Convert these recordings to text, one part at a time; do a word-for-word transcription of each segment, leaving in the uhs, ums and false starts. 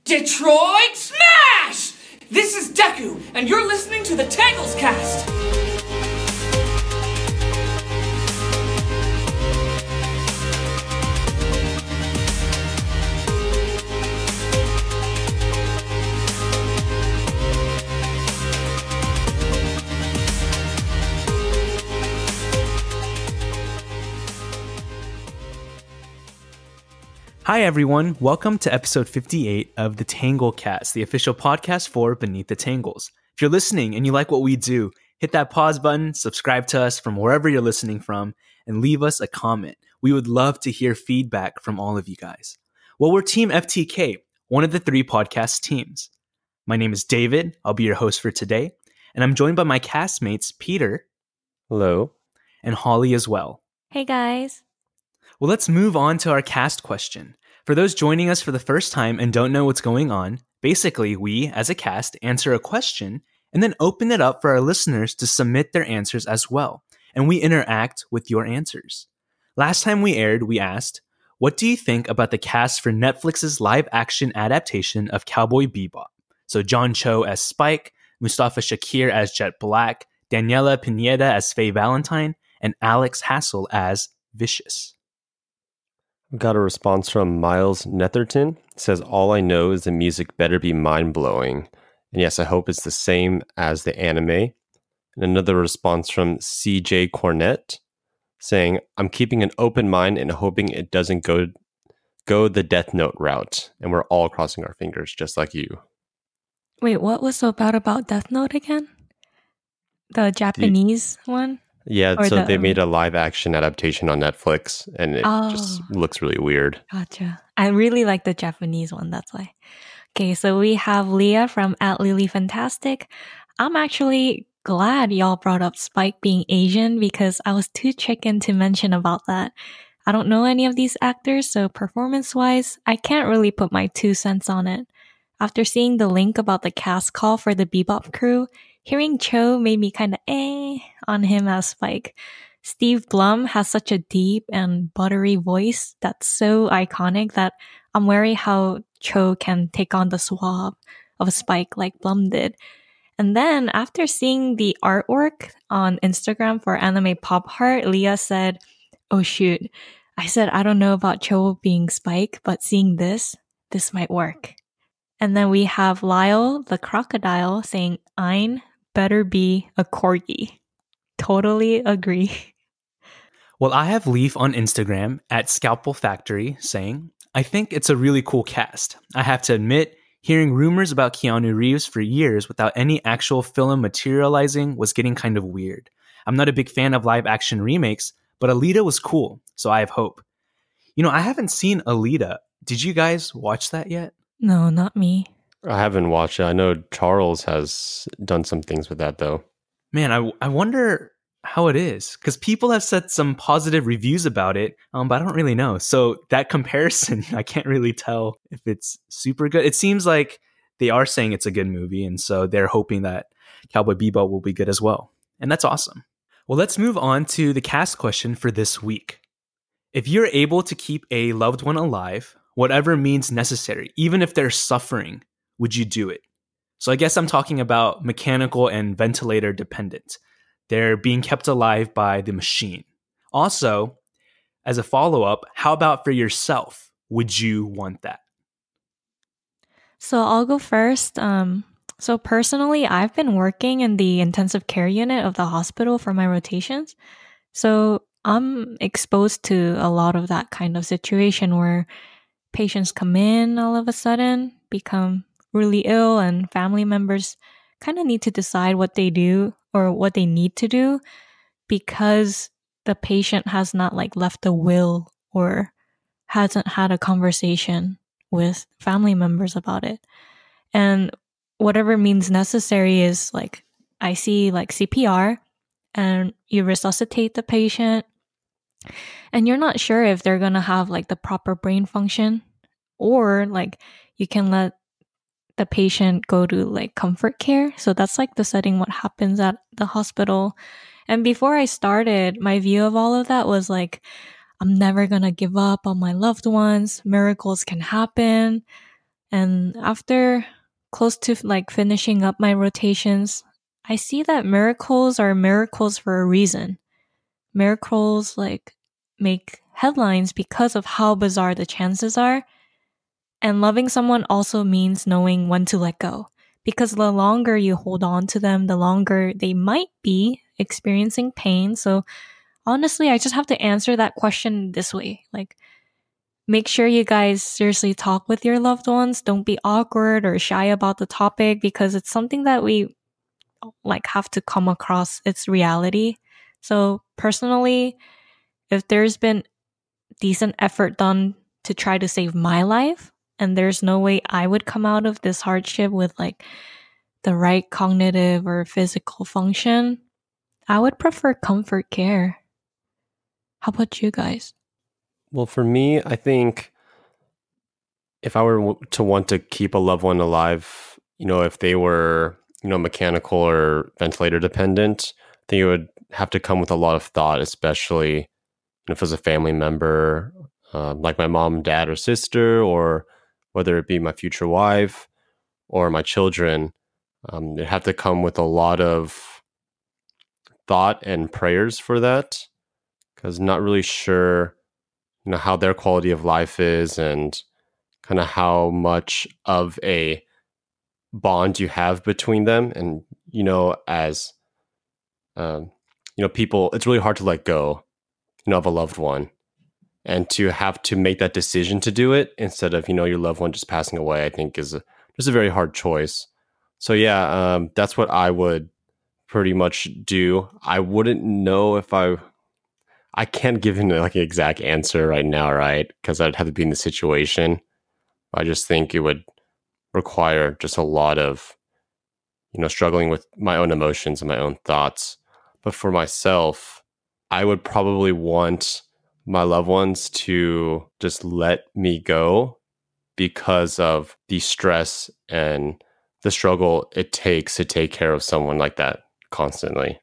Detroit Smash! This is Deku, and you're listening to the Tangles Cast! Hi everyone, welcome to episode fifty-eight of the Tangle Cast, the official podcast for Beneath the Tangles. If you're listening and you like what we do, hit that pause button, subscribe to us from wherever you're listening from, and leave us a comment. We would love to hear feedback from all of you guys. Well, we're Team F T K, one of the three podcast teams. My name is David, I'll be your host for today, and I'm joined by my castmates Peter. Hello. And Holly as well. Hey guys. Well, let's move on to our cast question. For those joining us for the first time and don't know what's going on, basically we, as a cast, answer a question and then open it up for our listeners to submit their answers as well, and we interact with your answers. Last time we aired, we asked, what do you think about the cast for Netflix's live-action adaptation of Cowboy Bebop? So John Cho as Spike, Mustafa Shakir as Jet Black, Daniela Pineda as Faye Valentine, and Alex Hassel as Vicious. Got a response from Miles Netherton. It says, all I know is the music better be mind-blowing. And yes, I hope it's the same as the anime. And another response from C J Cornett saying, I'm keeping an open mind and hoping it doesn't go go the Death Note route. And we're all crossing our fingers, just like you. Wait, what was so bad about Death Note again? The Japanese you- one? Yeah, or so the, they made a live action adaptation on Netflix and it oh, just looks really weird. Gotcha. I really like the Japanese one, that's why. Okay, so we have Leah from at Lily Fantastic. I'm actually glad y'all brought up Spike being Asian because I was too chicken to mention about that. I don't know any of these actors, so performance-wise, I can't really put my two cents on it. After seeing the link about the cast call for the Bebop crew, hearing Cho made me kind of eh on him as Spike. Steve Blum has such a deep and buttery voice that's so iconic that I'm wary how Cho can take on the swab of Spike like Blum did. And then after seeing the artwork on Instagram for Anime Pop Heart, Leah said, oh shoot, I said I don't know about Cho being Spike, but seeing this, this might work. And then we have Lyle, the crocodile, saying, Ein better be a corgi. Totally agree. Well, I have Leaf on Instagram at Scalpel Factory saying, I think it's a really cool cast. I have to admit, hearing rumors about Keanu Reeves for years without any actual film materializing was getting kind of weird. I'm not a big fan of live action remakes, but Alita was cool, so I have hope. You know, I haven't seen Alita. Did you guys watch that yet? No, not me. I haven't watched it. I know Charles has done some things with that, though. Man, I, I wonder how it is, because people have said some positive reviews about it, um, but I don't really know. So that comparison, I can't really tell if it's super good. It seems like they are saying it's a good movie, and so they're hoping that Cowboy Bebop will be good as well. And that's awesome. Well, let's move on to the cast question for this week. If you're able to keep a loved one alive, whatever means necessary, even if they're suffering, would you do it? So I guess I'm talking about mechanical and ventilator dependent. They're being kept alive by the machine. Also, as a follow-up, how about for yourself? Would you want that? So I'll go first. Um, so personally, I've been working in the intensive care unit of the hospital for my rotations. So I'm exposed to a lot of that kind of situation where patients come in all of a sudden, become really ill, and family members kind of need to decide what they do or what they need to do because the patient has not like left a will or hasn't had a conversation with family members about it. And whatever means necessary is like, I see like C P R and you resuscitate the patient and you're not sure if they're going to have like the proper brain function, or like you can let the patient go to like comfort care. So that's like the setting what happens at the hospital. And before I started, my view of all of that was like, I'm never going to give up on my loved ones. Miracles can happen. And after close to like finishing up my rotations, I see that miracles are miracles for a reason. Miracles like make headlines because of how bizarre the chances are. And loving someone also means knowing when to let go. Because the longer you hold on to them, the longer they might be experiencing pain. So honestly, I just have to answer that question this way. Like, make sure you guys seriously talk with your loved ones. Don't be awkward or shy about the topic because it's something that we like have to come across its reality. So personally, if there's been decent effort done to try to save my life, and there's no way I would come out of this hardship with like the right cognitive or physical function, I would prefer comfort care. How about you guys? Well, for me, I think if I were w- to want to keep a loved one alive, you know, if they were, you know, mechanical or ventilator dependent, I think it would have to come with a lot of thought, especially if it was a family member, um, like my mom, dad, or sister, or whether it be my future wife or my children. Um, it'd have to come with a lot of thought and prayers for that, because not really sure, you know, how their quality of life is and kind of how much of a bond you have between them. And, you know, as, um, you know, people, it's really hard to let go, you know, of a loved one. And to have to make that decision to do it instead of, you know, your loved one just passing away, I think is a, just a very hard choice. So yeah, um, that's what I would pretty much do. I wouldn't know if I, I can't give him like an exact answer right now, right? Because I'd have to be in the situation. I just think it would require just a lot of, you know, struggling with my own emotions and my own thoughts. But for myself, I would probably want my loved ones to just let me go because of the stress and the struggle it takes to take care of someone like that constantly.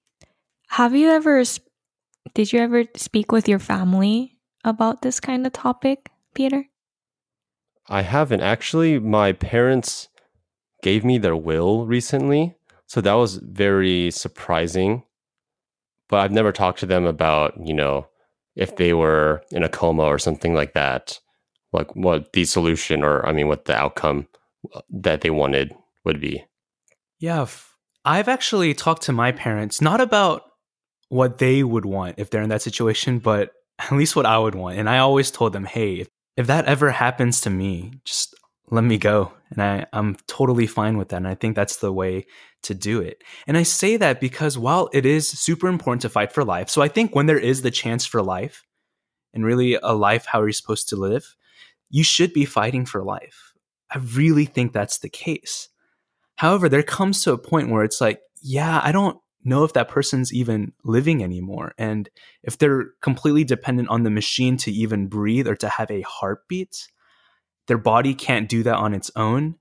Have you ever, did you ever speak with your family about this kind of topic, Peter? I haven't. Actually, my parents gave me their will recently, so that was very surprising. But I've never talked to them about, you know, if they were in a coma or something like that, like what the solution or, I mean, what the outcome that they wanted would be. Yeah, f- I've actually talked to my parents, not about what they would want if they're in that situation, but at least what I would want. And I always told them, hey, if, if that ever happens to me, just let me go. And I, I'm totally fine with that. And I think that's the way to do it. And I say that because while it is super important to fight for life, so I think when there is the chance for life and really a life how you're supposed to live, you should be fighting for life. I really think that's the case. However, there comes to a point where it's like, yeah, I don't know if that person's even living anymore. And if they're completely dependent on the machine to even breathe or to have a heartbeat, their body can't do that on its own.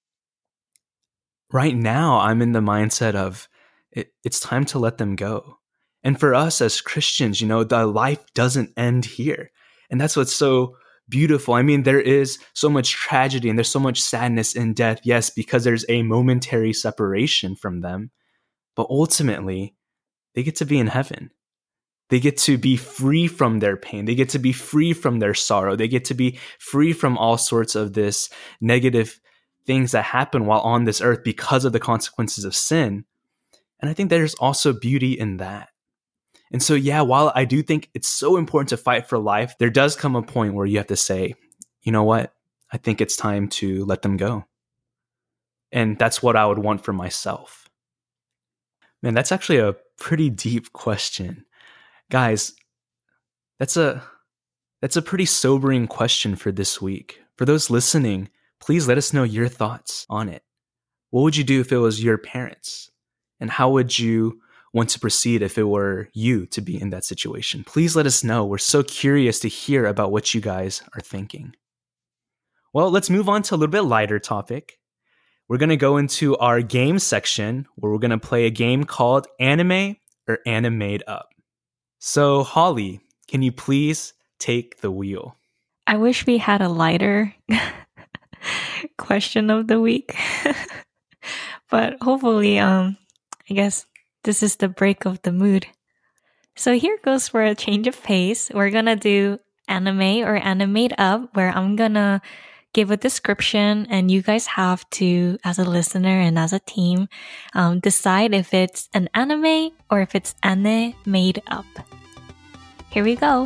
Right now, I'm in the mindset of it, it's time to let them go. And for us as Christians, you know, the life doesn't end here. And that's what's so beautiful. I mean, there is so much tragedy and there's so much sadness in death, yes, because there's a momentary separation from them. But ultimately, they get to be in heaven. They get to be free from their pain. They get to be free from their sorrow. They get to be free from all sorts of this negative things that happen while on this earth because of the consequences of sin. And I think there's also beauty in that. And so, yeah, while I do think it's so important to fight for life, there does come a point where you have to say, you know what? I think it's time to let them go. And that's what I would want for myself. Man, that's actually a pretty deep question. Guys, that's a that's a pretty sobering question for this week. For those listening, please let us know your thoughts on it. What would you do if it was your parents? And how would you want to proceed if it were you to be in that situation? Please let us know. We're so curious to hear about what you guys are thinking. Well, let's move on to a little bit lighter topic. We're going to go into our game section where we're going to play a game called Anime or Animate Up. So, Holly, can you please take the wheel? I wish we had a lighter question of the week. But hopefully, um, I guess this is the break of the mood. So here goes for a change of pace. We're gonna do anime or animate up, where I'm gonna give a description and you guys have to, as a listener and as a team, um, decide if it's an anime or if it's ane made up. Here we go.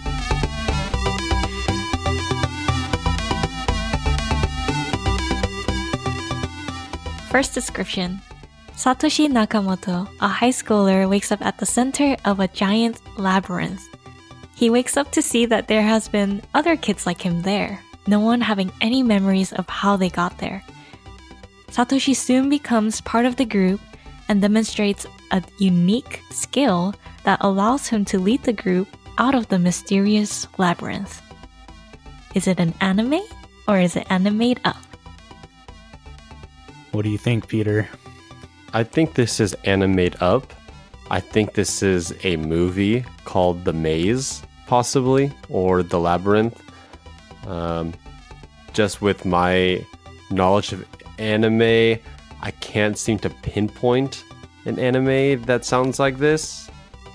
First description. Satoshi Nakamoto, a high schooler, wakes up at the center of a giant labyrinth. He wakes up to see that there has been other kids like him there, no one having any memories of how they got there. Satoshi soon becomes part of the group and demonstrates a unique skill that allows him to lead the group out of the mysterious labyrinth. Is it an anime or is it animate up? What do you think, Peter? I think this is animate up. I think this is a movie called The Maze, possibly, or The Labyrinth. Um, just with my knowledge of anime, I can't seem to pinpoint an anime that sounds like this.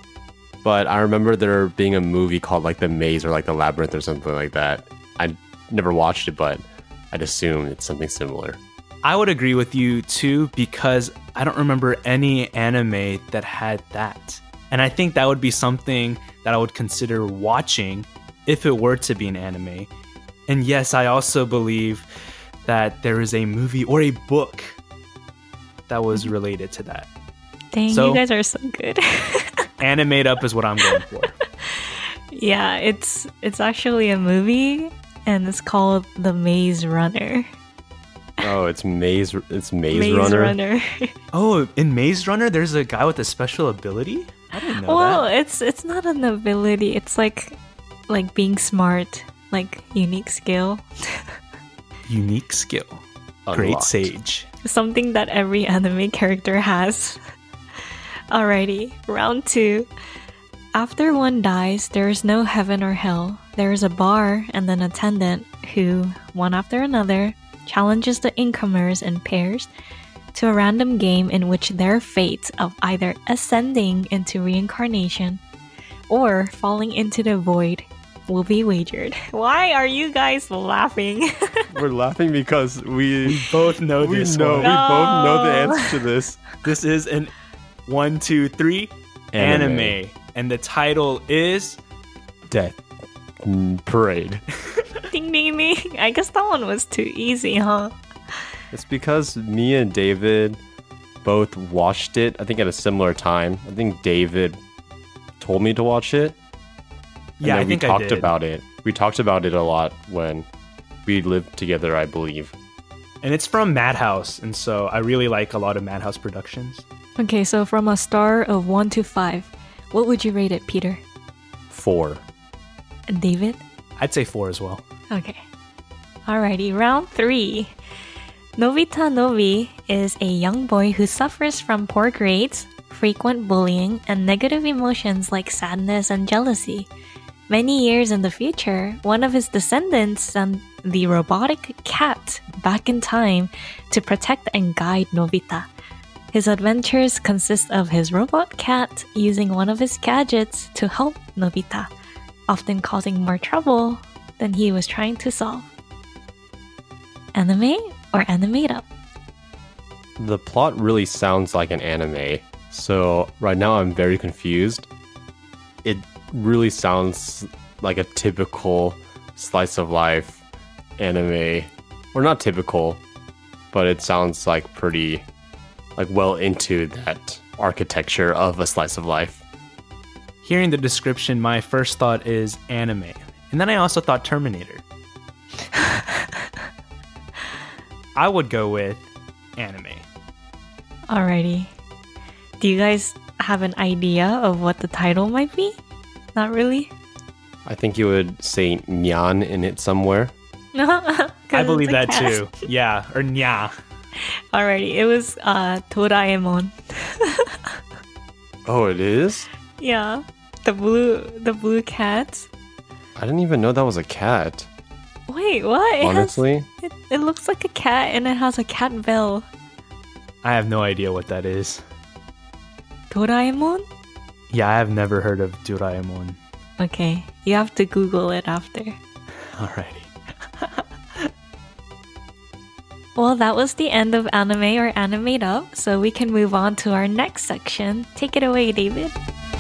But I remember there being a movie called like The Maze or like The Labyrinth or something like that. I never watched it, but I'd assume it's something similar. I would agree with you too, because I don't remember any anime that had that. And I think that would be something that I would consider watching if it were to be an anime. And yes, I also believe that there is a movie or a book that was related to that. Dang, So- you guys are so good. Animate up is what I'm going for. Yeah, it's it's actually a movie and it's called The Maze Runner. Oh, it's Maze. It's Maze, Maze Runner. Runner. Oh, in Maze Runner, there's a guy with a special ability? I didn't know Well, that. it's it's not an ability. It's like like being smart, like unique skill. Unique skill. Great Unlocked. sage. Something that every anime character has. Alrighty, round two. After one dies, there is no heaven or hell. There is a bar and an attendant who, one after another, challenges the incomers in pairs to a random game in which their fate of either ascending into reincarnation or falling into the void will be wagered. Why are you guys laughing? We're laughing because we Both know we this know one. we both know the No. answer to this. This is an one, two, three anime. Anime. And the title is Death mm, Parade. Ding ding ding. I guess that one was too easy, huh? It's because me and David both watched it, I think at a similar time. I think David told me to watch it. And Yeah, then I think we I talked did. about it. We talked about it a lot when we lived together, I believe. And it's from Madhouse, and so I really like a lot of Madhouse productions. Okay, so from a star of one to five, what would you rate it, Peter? Four. And David? I'd say four as well. Okay. Alrighty, round three. Nobita Nobi is a young boy who suffers from poor grades, frequent bullying, and negative emotions like sadness and jealousy. Many years in the future, one of his descendants sent the robotic cat back in time to protect and guide Nobita. His adventures consist of his robot cat using one of his gadgets to help Nobita, often causing more trouble than he was trying to solve. Anime or animate up? The plot really sounds like an anime. So right now I'm very confused. It really sounds like a typical slice of life anime. Or not typical, but it sounds like pretty like well into that architecture of a slice of life. Hearing the description, my first thought is anime. And then I also thought Terminator. I would go with anime. Alrighty. Do you guys have an idea of what the title might be? Not really? I think you would say nyan in it somewhere. I believe that too. Yeah, or nya. Alrighty, it was uh, Doraemon. Oh, it is? Yeah, the blue, the blue cat. I didn't even know that was a cat. What Wait, what? It has- honestly. it, it looks like a cat and it has a cat bell. I have no idea what that is. Doraemon? Yeah, I have never heard of Doraemon. Okay, you have to Google it after. Alrighty. Well, that was the end of anime or animate up, so we can move on to our next section. Take it away, David.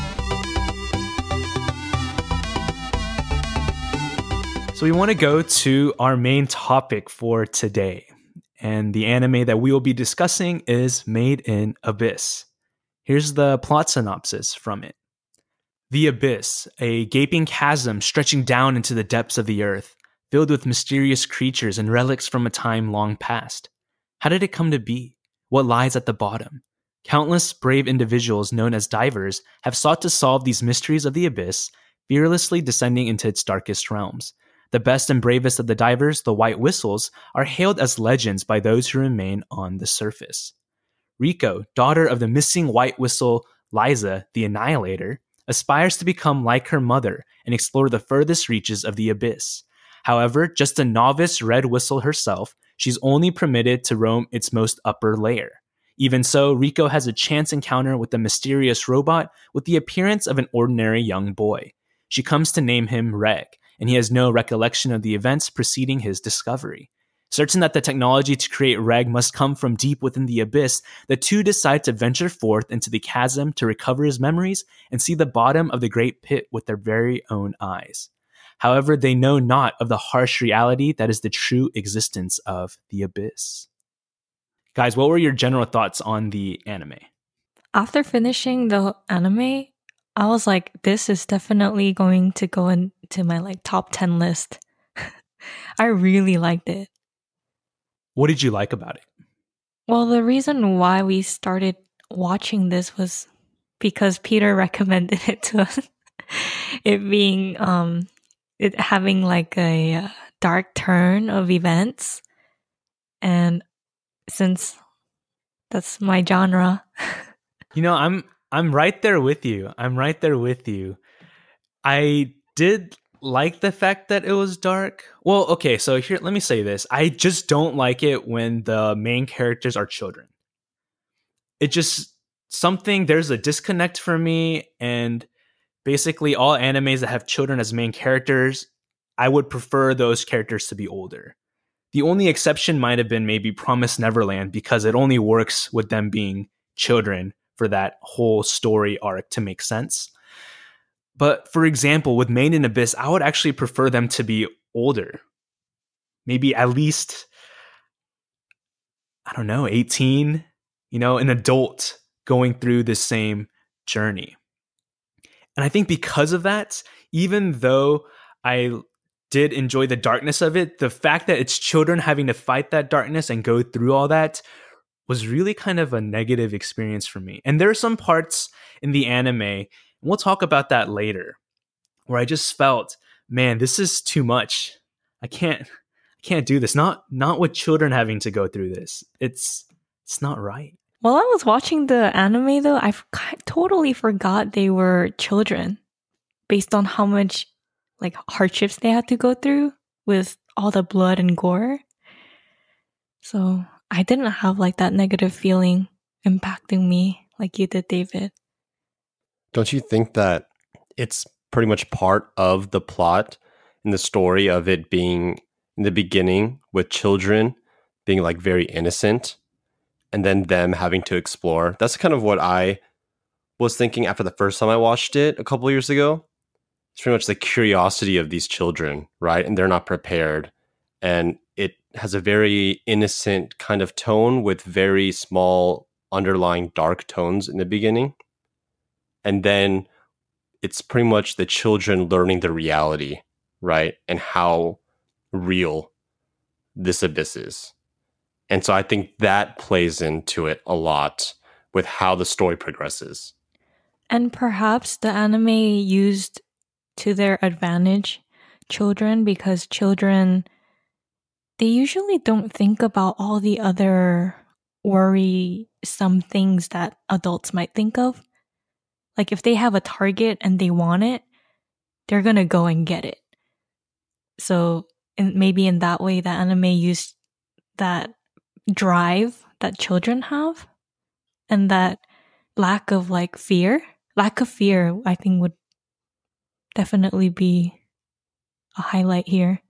So we want to go to our main topic for today. And the anime that we will be discussing is Made in Abyss. Here's the plot synopsis from it. The Abyss, a gaping chasm stretching down into the depths of the earth, filled with mysterious creatures and relics from a time long past. How did it come to be? What lies at the bottom? Countless brave individuals known as divers have sought to solve these mysteries of the abyss, fearlessly descending into its darkest realms. The best and bravest of the divers, the White Whistles, are hailed as legends by those who remain on the surface. Riko, daughter of the missing White Whistle Liza, the Annihilator, aspires to become like her mother and explore the furthest reaches of the abyss. However, just a novice Red Whistle herself, she's only permitted to roam its most upper layer. Even so, Riko has a chance encounter with a mysterious robot with the appearance of an ordinary young boy. She comes to name him Reg, and he has no recollection of the events preceding his discovery. Certain that the technology to create Reg must come from deep within the abyss, the two decide to venture forth into the chasm to recover his memories and see the bottom of the great pit with their very own eyes. However, they know not of the harsh reality that is the true existence of the abyss. Guys, what were your general thoughts on the anime? After finishing the anime, I was like, this is definitely going to go into my like top ten list. I really liked it. What did you like about it? Well, the reason why we started watching this was because Peter recommended it to us. It being um it having like a uh, dark turn of events, and since that's my genre. You know, I'm I'm right there with you. I'm right there with you. I did like the fact that it was dark. Well, okay, so here, let me say this. I just don't like it when the main characters are children. It just, something, there's a disconnect for me, and basically all animes that have children as main characters, I would prefer those characters to be older. The only exception might have been maybe Promised Neverland, because it only works with them being children for that whole story arc to make sense. But for example, with Made in Abyss, I would actually prefer them to be older. Maybe at least, I don't know, eighteen, you know, an adult going through the same journey. And I think because of that, even though I did enjoy the darkness of it, the fact that it's children having to fight that darkness and go through all that was really kind of a negative experience for me. And there are some parts in the anime, and we'll talk about that later, where I just felt, man, this is too much. I can't I can't do this. Not not with children having to go through this. It's it's not right. While I was watching the anime though, I f- totally forgot they were children based on how much like hardships they had to go through with all the blood and gore. So I didn't have like that negative feeling impacting me like you did, David. Don't you think that it's pretty much part of the plot in the story of it being in the beginning with children being like very innocent and then them having to explore? That's kind of what I was thinking after the first time I watched it a couple of years ago. It's pretty much the curiosity of these children, right? And they're not prepared. And it has a very innocent kind of tone with very small underlying dark tones in the beginning. And then it's pretty much the children learning the reality, right? And how real this abyss is. And so I think that plays into it a lot with how the story progresses. And perhaps the anime used to their advantage children, because children, they usually don't think about all the other worrisome things that adults might think of. Like if they have a target and they want it, they're gonna go and get it. So in, maybe in that way that anime used that drive that children have, and that lack of like fear. Lack of fear, I think, would definitely be a highlight here.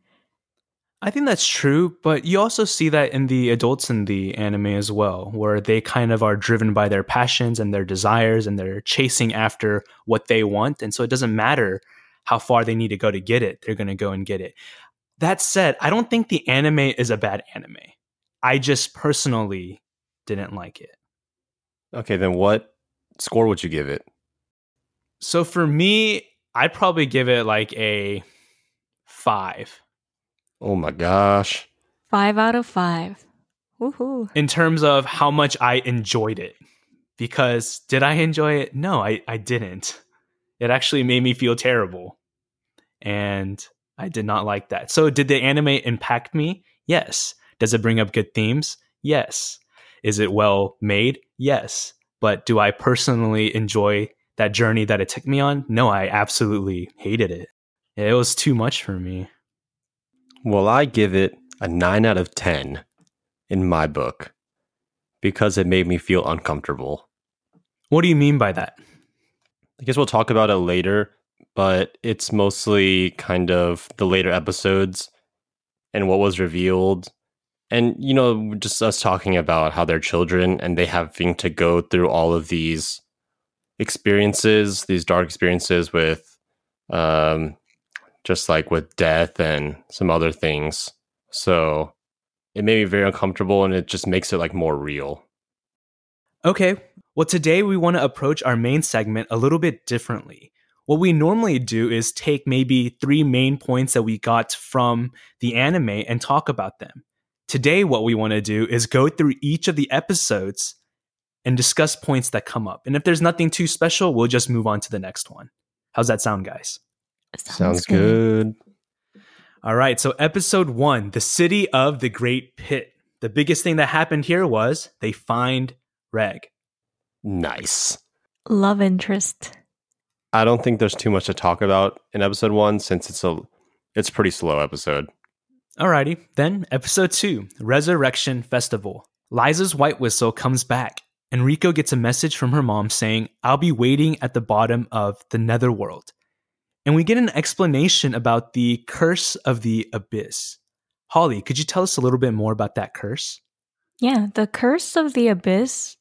I think that's true, but you also see that in the adults in the anime as well, where they kind of are driven by their passions and their desires, and they're chasing after what they want. And so it doesn't matter how far they need to go to get it. They're going to go and get it. That said, I don't think the anime is a bad anime. I just personally didn't like it. Okay, then what score would you give it? So for me, I'd probably give it like a five. Oh my gosh. Five out of five. Woohoo. In terms of how much I enjoyed it. Because did I enjoy it? No, I, I didn't. It actually made me feel terrible. And I did not like that. So did the anime impact me? Yes. Does it bring up good themes? Yes. Is it well made? Yes. But do I personally enjoy that journey that it took me on? No, I absolutely hated it. It was too much for me. Well, I give it a nine out of ten in my book because it made me feel uncomfortable. What do you mean by that? I guess we'll talk about it later, but it's mostly kind of the later episodes and what was revealed. And, you know, just us talking about how they're children and they having to go through all of these experiences, these dark experiences with, um, just like with death and some other things. So it made me very uncomfortable, and it just makes it like more real. Okay, well, today we want to approach our main segment a little bit differently. What we normally do is take maybe three main points that we got from the anime and talk about them. Today, what we want to do is go through each of the episodes and discuss points that come up. And if there's nothing too special, we'll just move on to the next one. How's that sound, guys? Sounds, Sounds good. good. All right, so episode one, the city of the Great Pit. The biggest thing that happened here was they find Reg. Nice. Love interest. I don't think there's too much to talk about in episode one since it's a it's a pretty slow episode. Alrighty, then episode two, Resurrection Festival. Liza's white whistle comes back, and Riko gets a message from her mom saying, "I'll be waiting at the bottom of the netherworld." And we get an explanation about the curse of the abyss. Holly, could you tell us a little bit more about that curse? Yeah, the curse of the abyss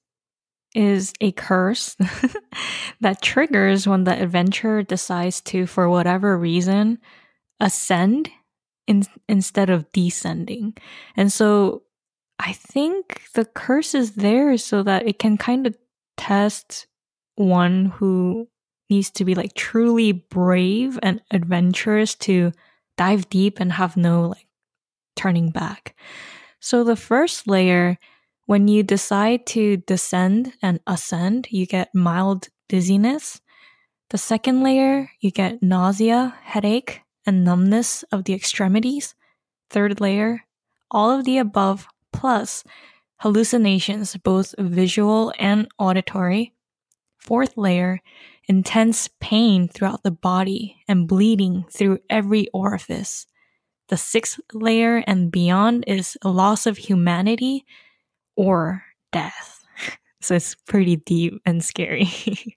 is a curse that triggers when the adventurer decides to, for whatever reason, ascend in, instead of descending. And so I think the curse is there so that it can kind of test one who needs to be like truly brave and adventurous to dive deep and have no like turning back. So the first layer, when you decide to descend and ascend, you get mild dizziness. The second layer, you get nausea, headache, and numbness of the extremities. Third layer, all of the above plus hallucinations, both visual and auditory. Fourth layer, intense pain throughout the body and bleeding through every orifice. The sixth layer and beyond is a loss of humanity or death. So it's pretty deep and scary.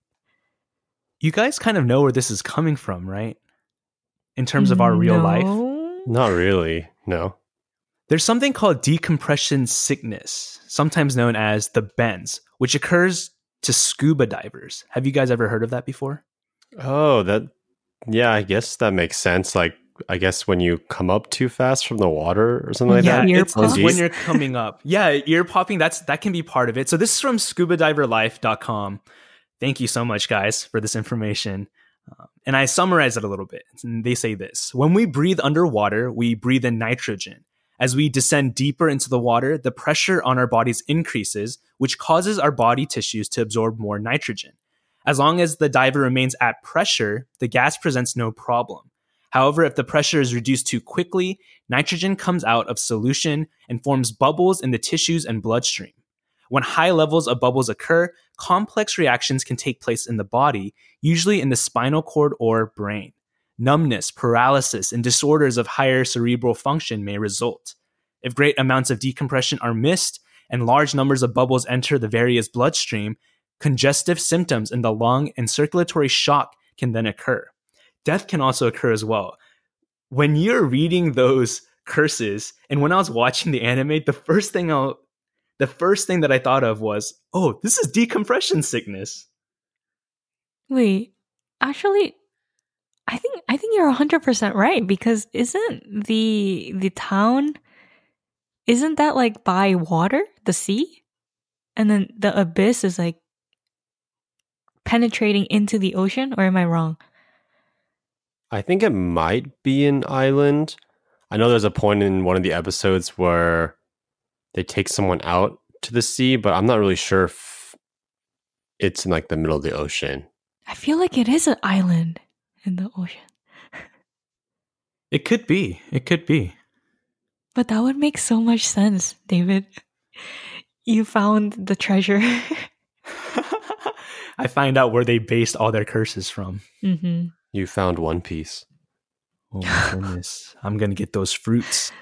You guys kind of know where this is coming from, right? In terms of our real No. life. Not really. No. There's something called decompression sickness, sometimes known as the bends, which occurs to scuba divers. Have you guys ever heard of that before? Oh, that yeah, I guess that makes sense. Like I guess when you come up too fast from the water or something like yeah, that. ear it's, pops. it's when you're coming up. Yeah, ear popping, that's that can be part of it. So this is from scuba diver life dot com. Thank you so much, guys, for this information. Uh, and I summarize it a little bit. And they say this: when we breathe underwater, we breathe in nitrogen. As we descend deeper into the water, the pressure on our bodies increases, which causes our body tissues to absorb more nitrogen. As long as the diver remains at pressure, the gas presents no problem. However, if the pressure is reduced too quickly, nitrogen comes out of solution and forms bubbles in the tissues and bloodstream. When high levels of bubbles occur, complex reactions can take place in the body, usually in the spinal cord or brain. numbness, paralysis, and disorders of higher cerebral function may result. If great amounts of decompression are missed and large numbers of bubbles enter the various bloodstream, congestive symptoms in the lung and circulatory shock can then occur. Death can also occur as well. When you're reading those curses, and when I was watching the anime, the first thing I'll, the first thing that I thought of was, oh, this is decompression sickness. Wait, actually, I think I think you're one hundred percent right, because isn't the the town, isn't that like by water, the sea? And then the abyss is like penetrating into the ocean, or am I wrong? I think it might be an island. I know there's a point in one of the episodes where they take someone out to the sea, but I'm not really sure if it's in like the middle of the ocean. I feel like it is an island in the ocean. It could be. It could be. But that would make so much sense, David. You found the treasure. I find out where they based all their curses from. Mm-hmm. You found One Piece. Oh my goodness. I'm going to get those fruits.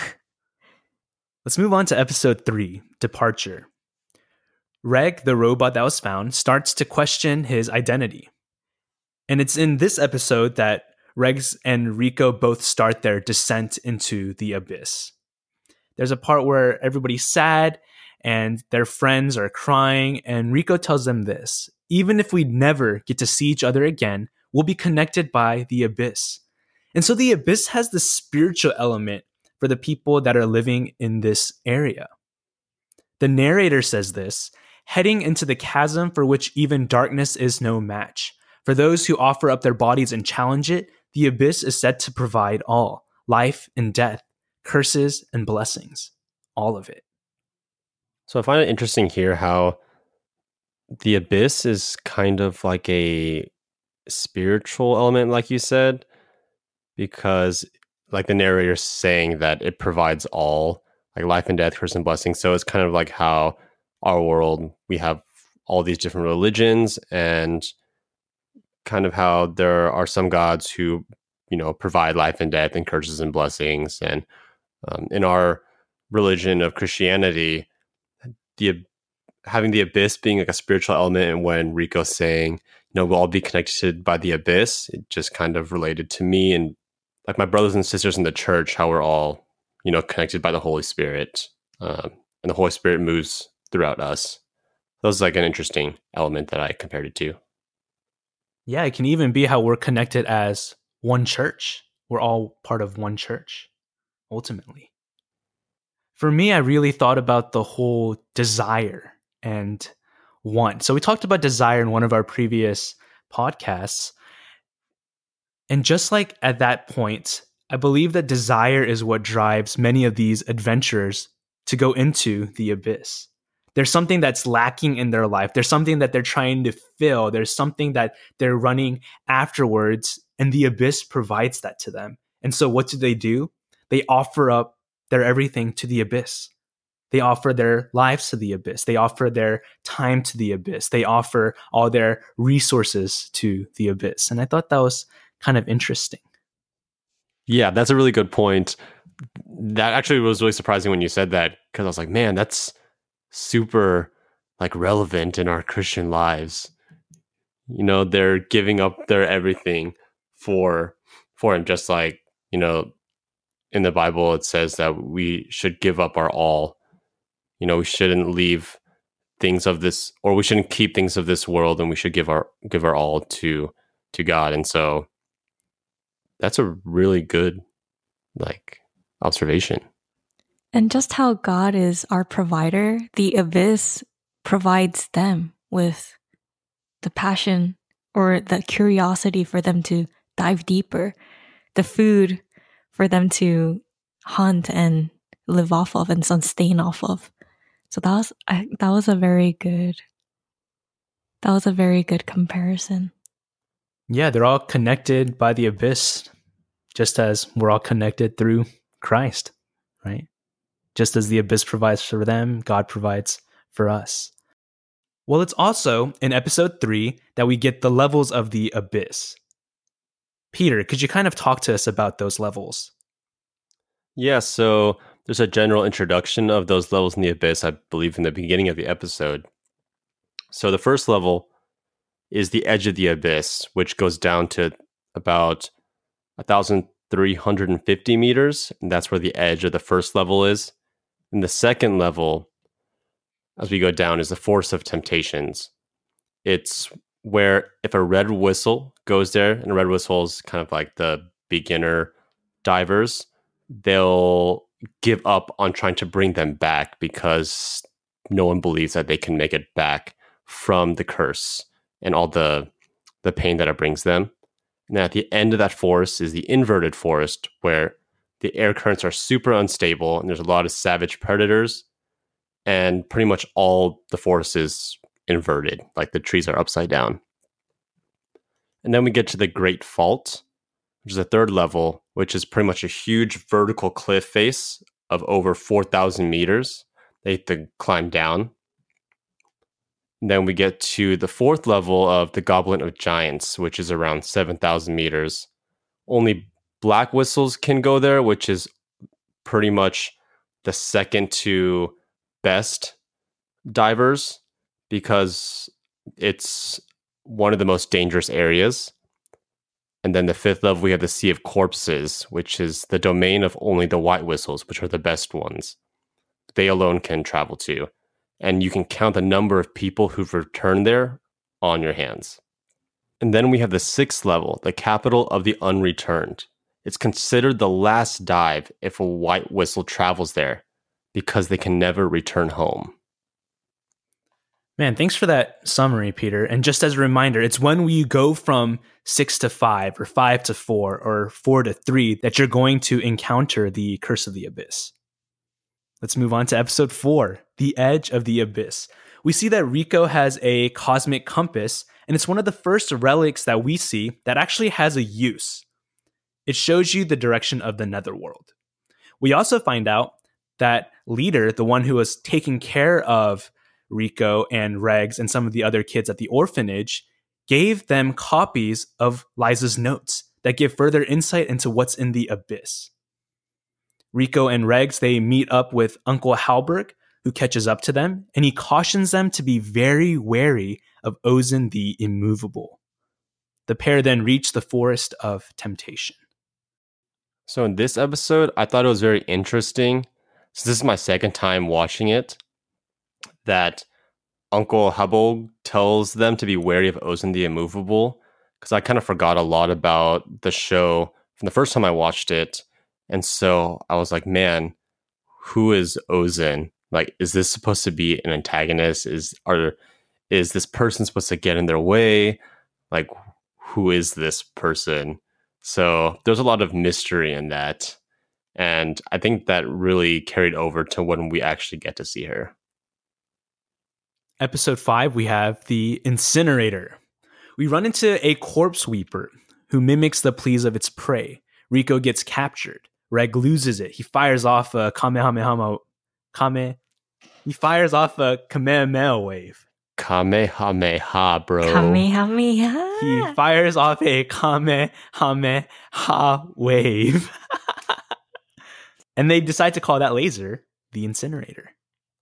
Let's move on to episode three, Departure. Reg, the robot that was found, starts to question his identity. And it's in this episode that Regs and Rico both start their descent into the abyss. There's a part where everybody's sad and their friends are crying, and Rico tells them this: even if we never get to see each other again, we'll be connected by the abyss. And so the abyss has the spiritual element for the people that are living in this area. The narrator says this: heading into the chasm for which even darkness is no match. For those who offer up their bodies and challenge it, the abyss is said to provide all: life and death, curses and blessings, all of it. So I find it interesting here how the abyss is kind of like a spiritual element, like you said, because like the narrator saying that it provides all, like life and death, curse and blessings. So it's kind of like how our world, we have all these different religions, and kind of how there are some gods who, you know, provide life and death and curses and blessings. And um, in our religion of Christianity, the having the abyss being like a spiritual element, and when Rico's saying, you know, we'll all be connected by the abyss, it just kind of related to me and like my brothers and sisters in the church, how we're all, you know, connected by the Holy Spirit, um, and the Holy Spirit moves throughout us. That was like an interesting element that I compared it to. Yeah, it can even be how we're connected as one church. We're all part of one church, ultimately. For me, I really thought about the whole desire and want. So we talked about desire in one of our previous podcasts. And just like at that point, I believe that desire is what drives many of these adventurers to go into the abyss. There's something that's lacking in their life. There's something that they're trying to fill. There's something that they're running afterwards, and the abyss provides that to them. And so what do they do? They offer up their everything to the abyss. They offer their lives to the abyss. They offer their time to the abyss. They offer all their resources to the abyss. And I thought that was kind of interesting. Yeah, that's a really good point. That actually was really surprising when you said that, because I was like, man, that's super like relevant in our Christian lives. You know, they're giving up their everything for for him, just like, you know, in the Bible it says that we should give up our all. You know, we shouldn't leave things of this, or we shouldn't keep things of this world, and we should give our give our all to to God. And so that's a really good like observation. And just how God is our provider, the abyss provides them with the passion or the curiosity for them to dive deeper, the food for them to hunt and live off of and sustain off of. So that was I, that was a very good that was a very good comparison. Yeah, they're all connected by the abyss, just as we're all connected through Christ, right? Just as the abyss provides for them, God provides for us. Well, it's also in episode three that we get the levels of the abyss. Peter, could you kind of talk to us about those levels? Yeah, so there's a general introduction of those levels in the Abyss, I believe, in the beginning of the episode. So the first level is the edge of the Abyss, which goes down to about one thousand three hundred fifty meters, and that's where the edge of the first level is. And the second level, as we go down, is the Forest of Temptations. It's where if a red whistle goes there, and a red whistle is kind of like the beginner divers, they'll give up on trying to bring them back because no one believes that they can make it back from the curse and all the the pain that it brings them. And at the end of that forest is the inverted forest, where the air currents are super unstable and there's a lot of savage predators, and pretty much all the forest is inverted, like the trees are upside down. And then we get to the Great Fault, which is the third level, which is pretty much a huge vertical cliff face of over four thousand meters. They have to climb down. And then we get to the fourth level of the Goblet of Giants, which is around seven thousand meters. Only black whistles can go there, which is pretty much the second to best divers because it's one of the most dangerous areas. And then the fifth level, we have the Sea of Corpses, which is the domain of only the white whistles, which are the best ones. They alone can travel to. And you can count the number of people who've returned there on your hands. And then we have the sixth level, the Capital of the Unreturned. It's considered the last dive if a white whistle travels there, because they can never return home. Man, thanks for that summary, Peter. And just as a reminder, it's when you go from six to five or five to four or four to three that you're going to encounter the Curse of the Abyss. Let's move on to episode four, The Edge of the Abyss. We see that Rico has a cosmic compass, and it's one of the first relics that we see that actually has a use. It shows you the direction of the netherworld. We also find out that Leader, the one who was taking care of Rico and Regs and some of the other kids at the orphanage, gave them copies of Liza's notes that give further insight into what's in the abyss. Rico and Regs, they meet up with Uncle Halberg, who catches up to them, and he cautions them to be very wary of Ozen the Immovable. The pair then reach the Forest of Temptation. So in this episode, I thought it was very interesting. So this is my second time watching it, that Uncle Halberg tells them to be wary of Ozen the Immovable, because I kind of forgot a lot about the show from the first time I watched it. And so I was like, man, who is Ozen? Like, is this supposed to be an antagonist? Is are is this person supposed to get in their way? Like, who is this person? So there's a lot of mystery in that. And I think that really carried over to when we actually get to see her. Episode five, we have the Incinerator. We run into a corpse weeper who mimics the pleas of its prey. Rico gets captured. Reg loses it. He fires off a Kamehameha. Kame. He fires off a Kamehameha wave. Kamehameha, bro. Kamehameha. He fires off a Kamehameha wave. And they decide to call that laser the Incinerator.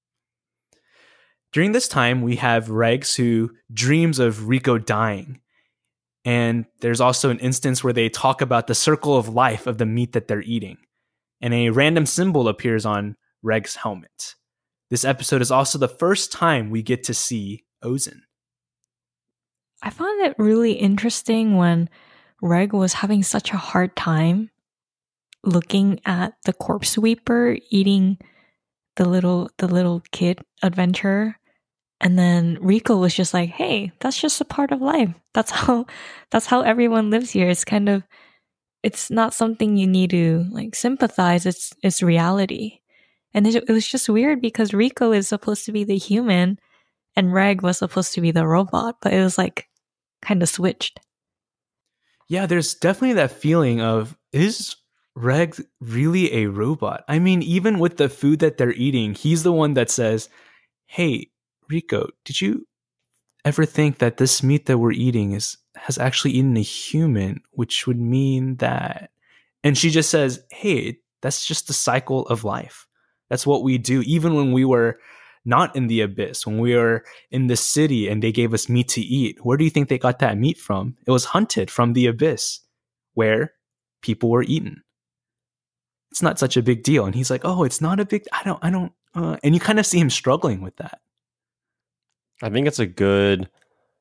During this time, we have Regs who dreams of Rico dying. And there's also an instance where they talk about the circle of life of the meat that they're eating. And a random symbol appears on Reg's helmet. This episode is also the first time we get to see Ozen. I found it really interesting when Reg was having such a hard time looking at the corpse weeper eating the little the little kid adventurer. And then Rico was just like, hey, that's just a part of life. That's how that's how everyone lives here. It's kind of it's not something you need to like sympathize. It's it's reality. And it, it was just weird because Rico is supposed to be the human and Reg was supposed to be the robot, but it was like kind of switched. Yeah, there's definitely that feeling of, is Reg really a robot? I mean, even with the food that they're eating, he's the one that says, hey, Rico, did you ever think that this meat that we're eating is has actually eaten a human, which would mean that. And she just says, hey, that's just the cycle of life. That's what we do. Even when we were not in the abyss, when we were in the city and they gave us meat to eat, where do you think they got that meat from? It was hunted from the abyss where people were eaten. It's not such a big deal. And he's like, oh, it's not a big, I don't, I don't, uh, and you kind of see him struggling with that. I think it's a good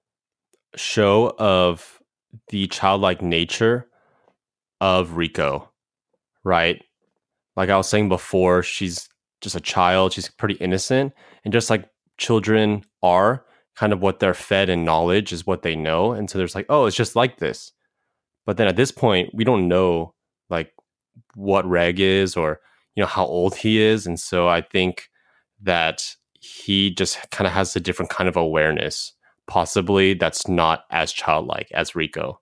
show of the childlike nature of Rico, right? Like I was saying before, she's just a child. She's pretty innocent. And just like children are, kind of what they're fed in knowledge is what they know. And so there's like, oh, it's just like this. But then at this point, we don't know like what Reg is or, you know, how old he is. And so I think that he just kind of has a different kind of awareness, possibly that's not as childlike as Rico.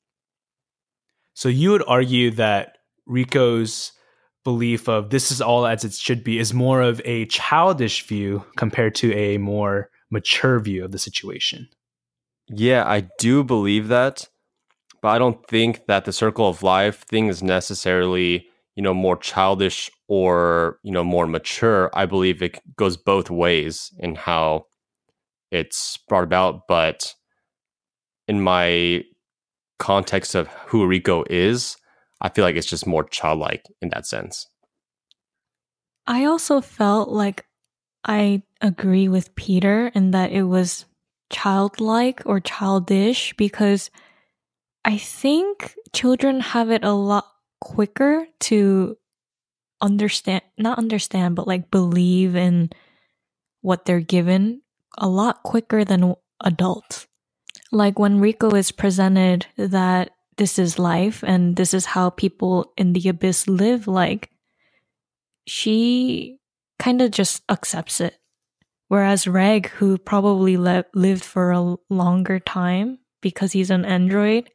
So you would argue that Rico's belief of this is all as it should be is more of a childish view compared to a more mature view of the situation. Yeah, I do believe that, but I don't think that the circle of life thing is necessarily, you know, more childish or, you know, more mature. I believe it goes both ways in how it's brought about, but in my context of who Rico is, I feel like it's just more childlike in that sense. I also felt like I agree with Peter in that it was childlike or childish because I think children have it a lot quicker to understand, not understand, but like believe in what they're given a lot quicker than adults. Like when Rico is presented that this is life and this is how people in the abyss live, like she kind of just accepts it. Whereas Reg, who probably le- lived for a longer time because he's an android,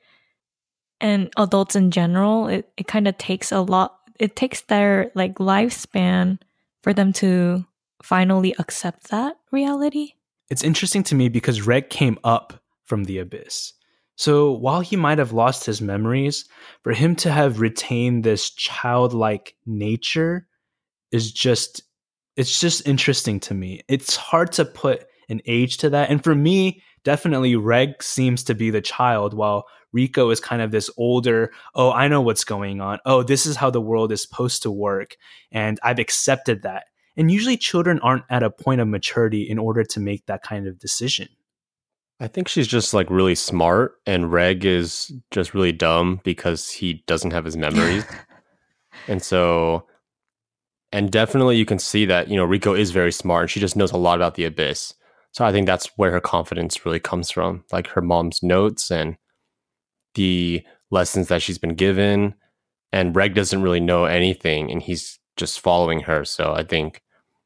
and adults in general, it, it kind of takes a lot, it takes their like lifespan for them to finally accept that reality. It's interesting to me because Reg came up from the abyss. So while he might have lost his memories, for him to have retained this childlike nature is just, it's just interesting to me. It's hard to put an age to that. And for me, definitely Reg seems to be the child while Rico is kind of this older, oh, I know what's going on. Oh, this is how the world is supposed to work. And I've accepted that. And usually children aren't at a point of maturity in order to make that kind of decision. I think she's just like really smart and Reg is just really dumb because he doesn't have his memories. And so, and definitely you can see that, you know, Rico is very smart and she just knows a lot about the abyss. So I think that's where her confidence really comes from, like her mom's notes and the lessons that she's been given. And Reg doesn't really know anything and he's just following her. So I think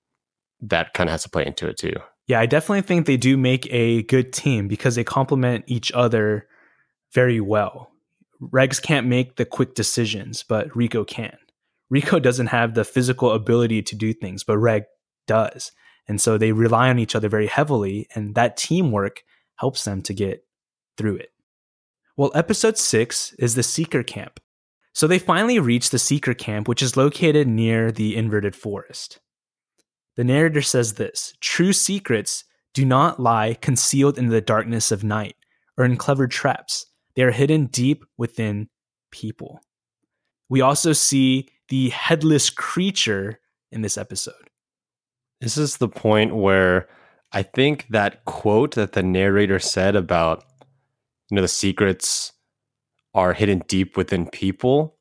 that kind of has to play into it too. Yeah, I definitely think they do make a good team because they complement each other very well. Regs can't make the quick decisions, but Rico can. Rico doesn't have the physical ability to do things, but Reg does. And so they rely on each other very heavily, and that teamwork helps them to get through it. Well, episode six is the Seeker Camp. So they finally reach the Seeker Camp, which is located near the inverted forest. The narrator says this: true secrets do not lie concealed in the darkness of night or in clever traps. They are hidden deep within people. We also see the headless creature in this episode. This is the point where I think that quote that the narrator said about, you know, the secrets are hidden deep within people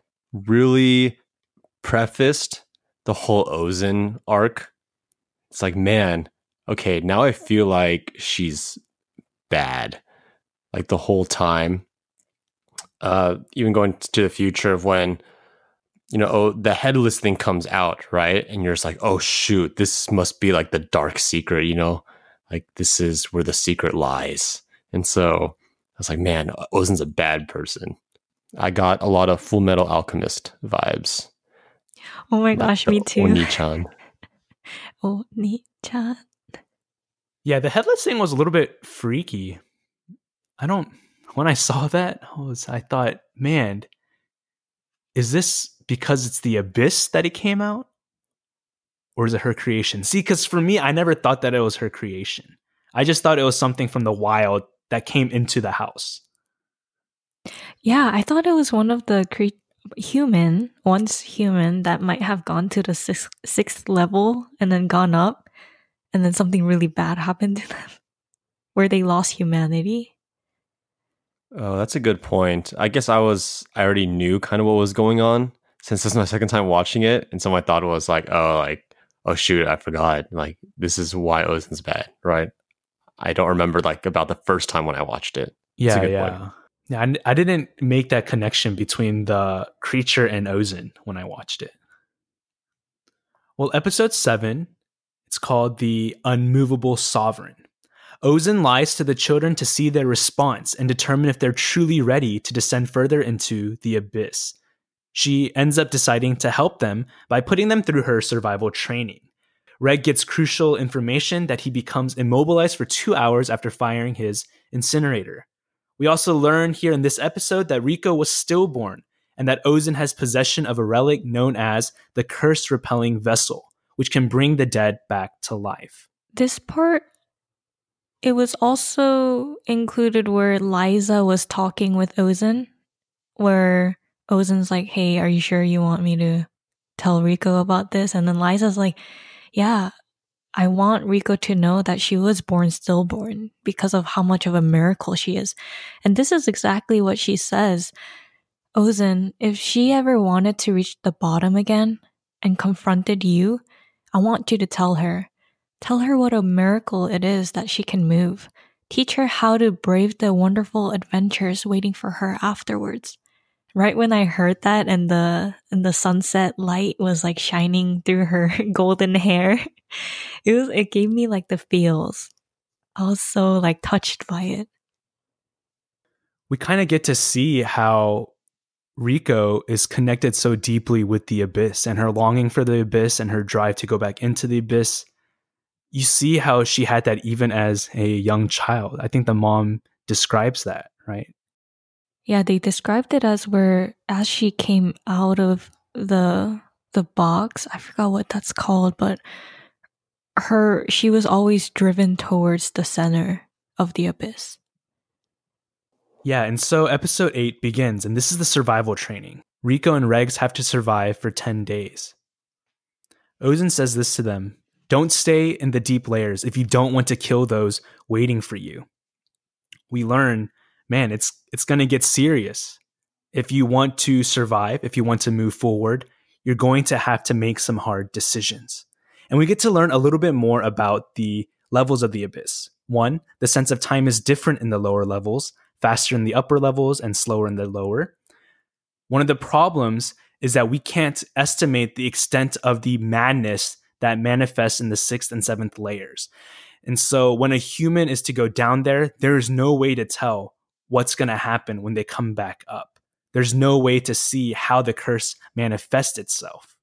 really prefaced the whole Ozen arc. It's like, man, okay, now I feel like she's bad. Like the whole time. Uh, even going to the future of when, you know, oh, the headless thing comes out, right? And you're just like, oh, shoot, this must be like the dark secret, you know? Like this is where the secret lies. And so I was like, man, Ozen's a bad person. I got a lot of Full Metal Alchemist vibes. Oh my gosh, me too. Oni-chan. Oni-chan. Yeah, the headless thing was a little bit freaky. I don't when I saw that, I was I thought, man, is this because it's the abyss that it came out? Or is it her creation? See, because for me, I never thought that it was her creation. I just thought it was something from the wild that came into the house. Yeah, I thought it was one of the cre- human, once human, that might have gone to the sixth, sixth level and then gone up, and then something really bad happened to them, where they lost humanity. Oh, that's a good point. I guess I was I already knew kind of what was going on since this is my second time watching it, and so my thought was like, oh, like oh shoot, I forgot. Like this is why Ozen's bad, right? I don't remember like about the first time when I watched it. That's a Yeah, good yeah. point. Yeah, I, I didn't make that connection between the creature and Ozen when I watched it. Well, episode seven, it's called The Unmovable Sovereign. Ozen lies to the children to see their response and determine if they're truly ready to descend further into the abyss. She ends up deciding to help them by putting them through her survival training. Reg gets crucial information that he becomes immobilized for two hours after firing his incinerator. We also learn here in this episode that Riko was stillborn and that Ozen has possession of a relic known as the Curse Repelling Vessel, which can bring the dead back to life. This part, it was also included where Liza was talking with Ozen, where Ozen's like, hey, are you sure you want me to tell Riko about this? And then Liza's like, yeah, I want Riko to know that she was born stillborn because of how much of a miracle she is. And this is exactly what she says. Ozen, if she ever wanted to reach the bottom again and confronted you, I want you to tell her. Tell her what a miracle it is that she can move. Teach her how to brave the wonderful adventures waiting for her afterwards. Right when I heard that and the and the sunset light was like shining through her golden hair, it was it gave me like the feels. I was so like touched by it. We kind of get to see how Riko is connected so deeply with the abyss and her longing for the abyss and her drive to go back into the abyss. You see how she had that even as a young child. I think the mom describes that, right? Yeah, they described it as where as she came out of the the box, I forgot what that's called, but her she was always driven towards the center of the abyss. Yeah, and so episode eight begins, and this is the survival training. Riko and Regs have to survive for ten days. Ozen says this to them: don't stay in the deep layers if you don't want to kill those waiting for you. We learn, man, it's it's going to get serious. If you want to survive, if you want to move forward, you're going to have to make some hard decisions. And we get to learn a little bit more about the levels of the abyss. One, the sense of time is different in the lower levels, faster in the upper levels and slower in the lower. One of the problems is that we can't estimate the extent of the madness that manifests in the sixth and seventh layers. And so when a human is to go down there, there is no way to tell what's going to happen when they come back up. There's no way to see how the curse manifests itself.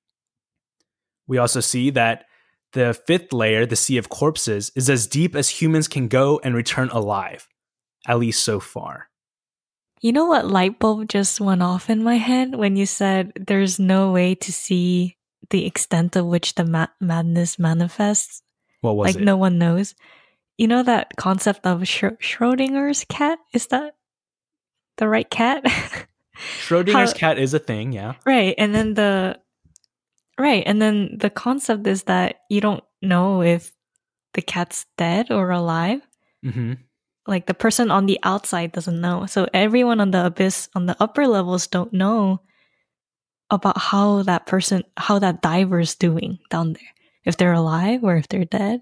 We also see that the fifth layer, the Sea of Corpses, is as deep as humans can go and return alive, at least so far. You know what light bulb just went off in my head when you said there's no way to see the extent of which the ma- madness manifests? What was like it? No one knows. You know that concept of Sch- Schrodinger's cat? Is that the right cat? Schrodinger's How- cat is a thing, yeah. Right, and then the right, and then the concept is that you don't know if the cat's dead or alive. Mm-hmm. Like the person on the outside doesn't know. So everyone on the abyss, on the upper levels, don't know about how that person, how that diver's doing down there. If they're alive or if they're dead.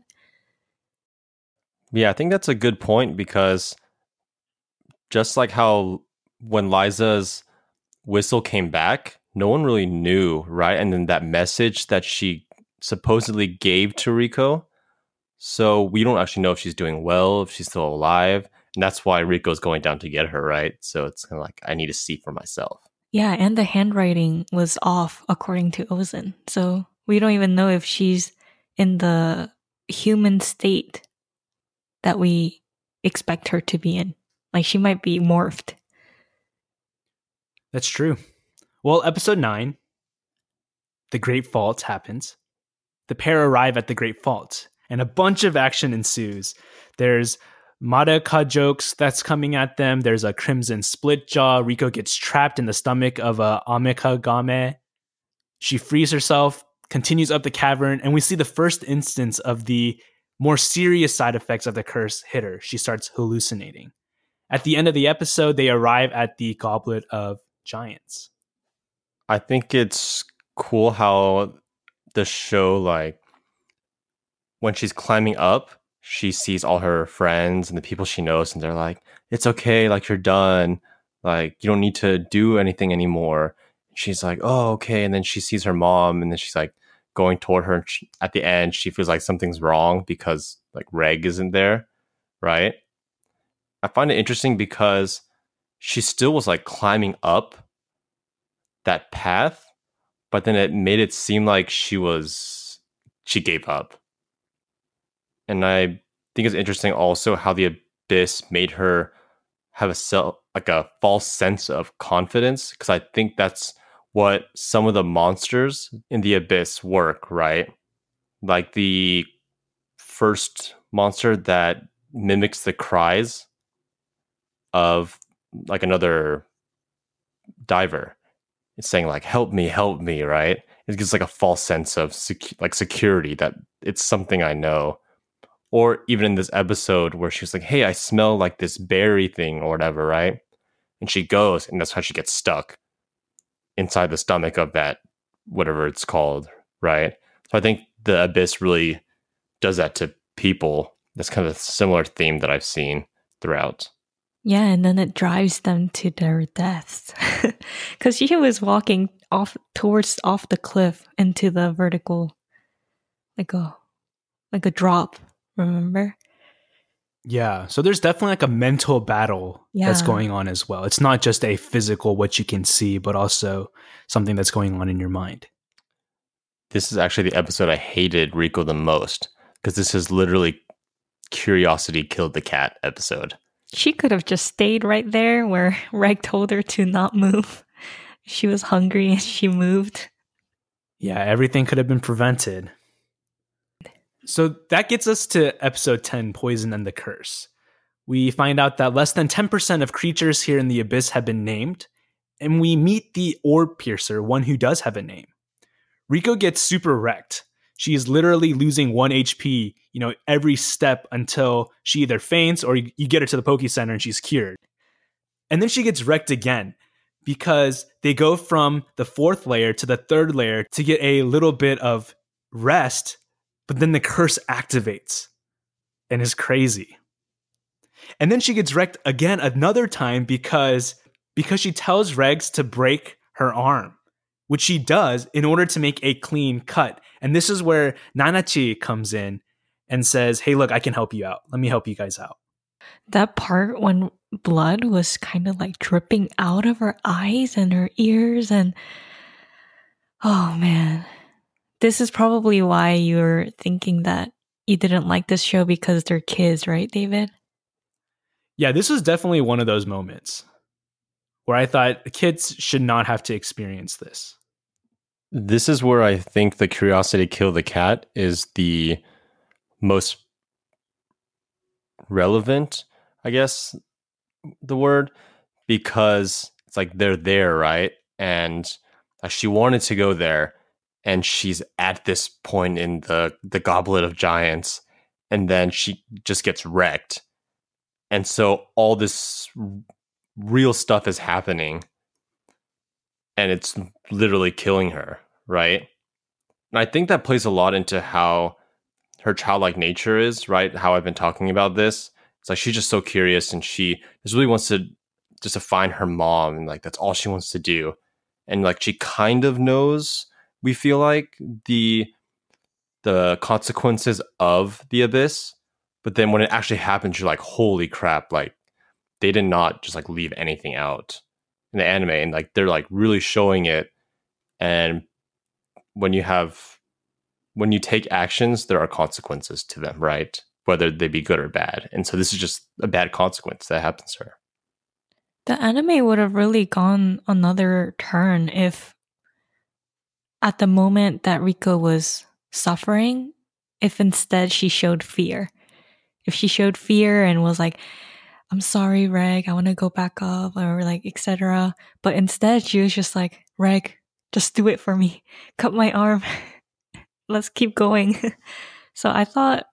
Yeah, I think that's a good point because just like how when Liza's whistle came back, no one really knew, right? And then that message that she supposedly gave to Riko. So we don't actually know if she's doing well, if she's still alive. And that's why Riko's going down to get her, right? So it's kind of like, I need to see for myself. Yeah, and the handwriting was off according to Ozen. So we don't even know if she's in the human state that we expect her to be in. Like she might be morphed. That's true. Well, episode nine, the Great Fault happens. The pair arrive at the Great Fault, and a bunch of action ensues. There's Madoka jokes that's coming at them. There's a Crimson Split Jaw. Riko gets trapped in the stomach of a Amekagame. She frees herself, continues up the cavern, and we see the first instance of the more serious side effects of the curse hit her. She starts hallucinating. At the end of the episode, they arrive at the Goblet of Giants. I think it's cool how the show, like, when she's climbing up, she sees all her friends and the people she knows, and they're like, it's okay, like, you're done. Like, you don't need to do anything anymore. She's like, oh, okay. And then she sees her mom, and then she's like going toward her. And she, at the end, she feels like something's wrong because, like, Reg isn't there, right? I find it interesting because she still was, like, climbing up that path, but then it made it seem like she was, she gave up. And I think it's interesting also how the Abyss made her have a self, like a false sense of confidence, because I think that's what some of the monsters in the Abyss work, right? Like the first monster that mimics the cries of like another diver. It's saying like, help me, help me, right? It gives like a false sense of sec- like security that it's something I know. Or even in this episode where she's like, hey, I smell like this berry thing or whatever, right? And she goes, and that's how she gets stuck inside the stomach of that, whatever it's called, right? So I think the Abyss really does that to people. That's kind of a similar theme that I've seen throughout. Yeah, and then it drives them to their deaths. Because she was walking off towards off the cliff into the vertical, like a like a drop. Remember? Yeah, so there's definitely like a mental battle Yeah. that's going on as well. It's not just a physical, what you can see, but also something that's going on in your mind. This is actually the episode I hated Riko the most, because this is literally Curiosity Killed the Cat episode. She could have just stayed right there where Reg told her to not move. She was hungry and she moved. Yeah, everything could have been prevented. So that gets us to episode ten, Poison and the Curse. We find out that less than ten percent of creatures here in the Abyss have been named, and we meet the Orb Piercer, one who does have a name. Riko gets super wrecked. She is literally losing one H P, you know, every step until she either faints or you, you get her to the Poke Center and she's cured. And then she gets wrecked again because they go from the fourth layer to the third layer to get a little bit of rest, but then the curse activates and is crazy. And then she gets wrecked again another time because, because she tells Regs to break her arm, which she does in order to make a clean cut. And this is where Nanachi comes in and says, hey, look, I can help you out. Let me help you guys out. That part when blood was kind of like dripping out of her eyes and her ears, and oh man. This is probably why you're thinking that you didn't like this show, because they're kids, right, David? Yeah, this was definitely one of those moments where I thought kids should not have to experience this. This is where I think the Curiosity Kill the Cat is the most relevant, I guess, the word, because it's like they're there, right? And uh, she wanted to go there, and she's at this point in the, the Goblet of Giants, and then she just gets wrecked. And so all this real stuff is happening, and it's literally killing her, right? And I think that plays a lot into how her childlike nature is, right? How I've been talking about this. It's like she's just so curious, and she just really wants to just to find her mom, and like that's all she wants to do. And like she kind of knows, we feel like, the the consequences of the Abyss, but then when it actually happens, you're like, holy crap, like they did not just like leave anything out in the anime, and like they're like really showing it. And when you have when you take actions, there are consequences to them, right? Whether they be good or bad. And so this is just a bad consequence that happens to her. The anime would have really gone another turn if at the moment that Riko was suffering, if instead she showed fear. If she showed fear and was like, I'm sorry, Reg, I want to go back up, or like, et cetera. But instead she was just like, Reg, just do it for me. Cut my arm. Let's keep going. So I thought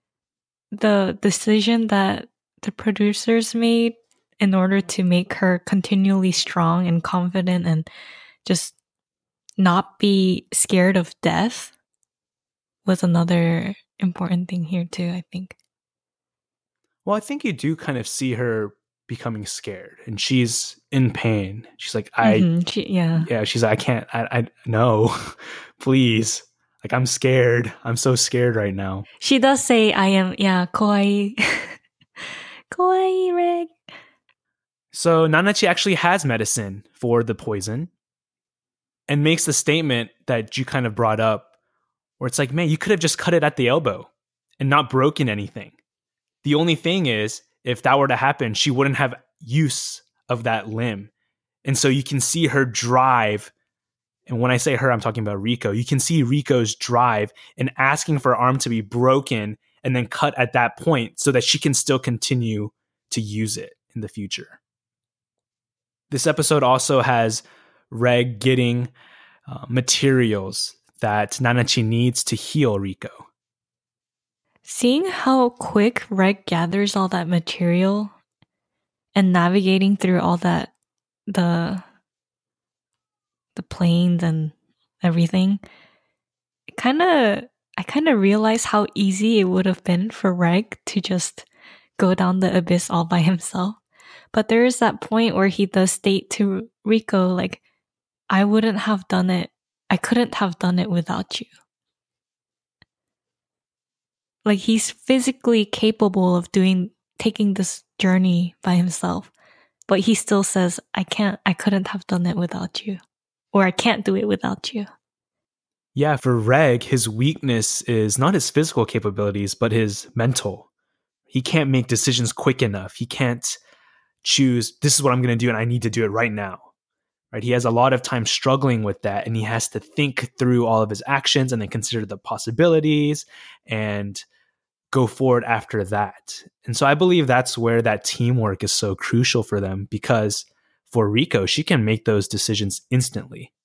the decision that the producers made in order to make her continually strong and confident and just not be scared of death was another important thing here too, I think. Well, I think you do kind of see her becoming scared, and she's in pain. She's like, I, mm-hmm. she, yeah, yeah. She's like, I can't. I, I no, please. Like, I'm scared. I'm so scared right now. She does say, I am, yeah, kawaii. Kawaii, Reg. So Nanachi actually has medicine for the poison and makes the statement that you kind of brought up, where it's like, man, you could have just cut it at the elbow and not broken anything. The only thing is, if that were to happen, she wouldn't have use of that limb. And so you can see her drive. And when I say her, I'm talking about Riko. You can see Riko's drive in asking for her arm to be broken and then cut at that point so that she can still continue to use it in the future. This episode also has Reg getting uh, materials that Nanachi needs to heal Riko. Seeing how quick Reg gathers all that material and navigating through all that, the the planes and everything, it kind of I kind of realized how easy it would have been for Reg to just go down the abyss all by himself. But there is that point where he does state to Riko, like, I wouldn't have done it. I couldn't have done it without you. Like, he's physically capable of doing, taking this journey by himself. But he still says, I can't, I couldn't have done it without you. Or I can't do it without you. Yeah, for Reg, his weakness is not his physical capabilities, but his mental. He can't make decisions quick enough. He can't choose, this is what I'm going to do and I need to do it right now. Right? He has a lot of time struggling with that, and he has to think through all of his actions and then consider the possibilities and go forward after that. And so I believe that's where that teamwork is so crucial for them, because for Riko, she can make those decisions instantly.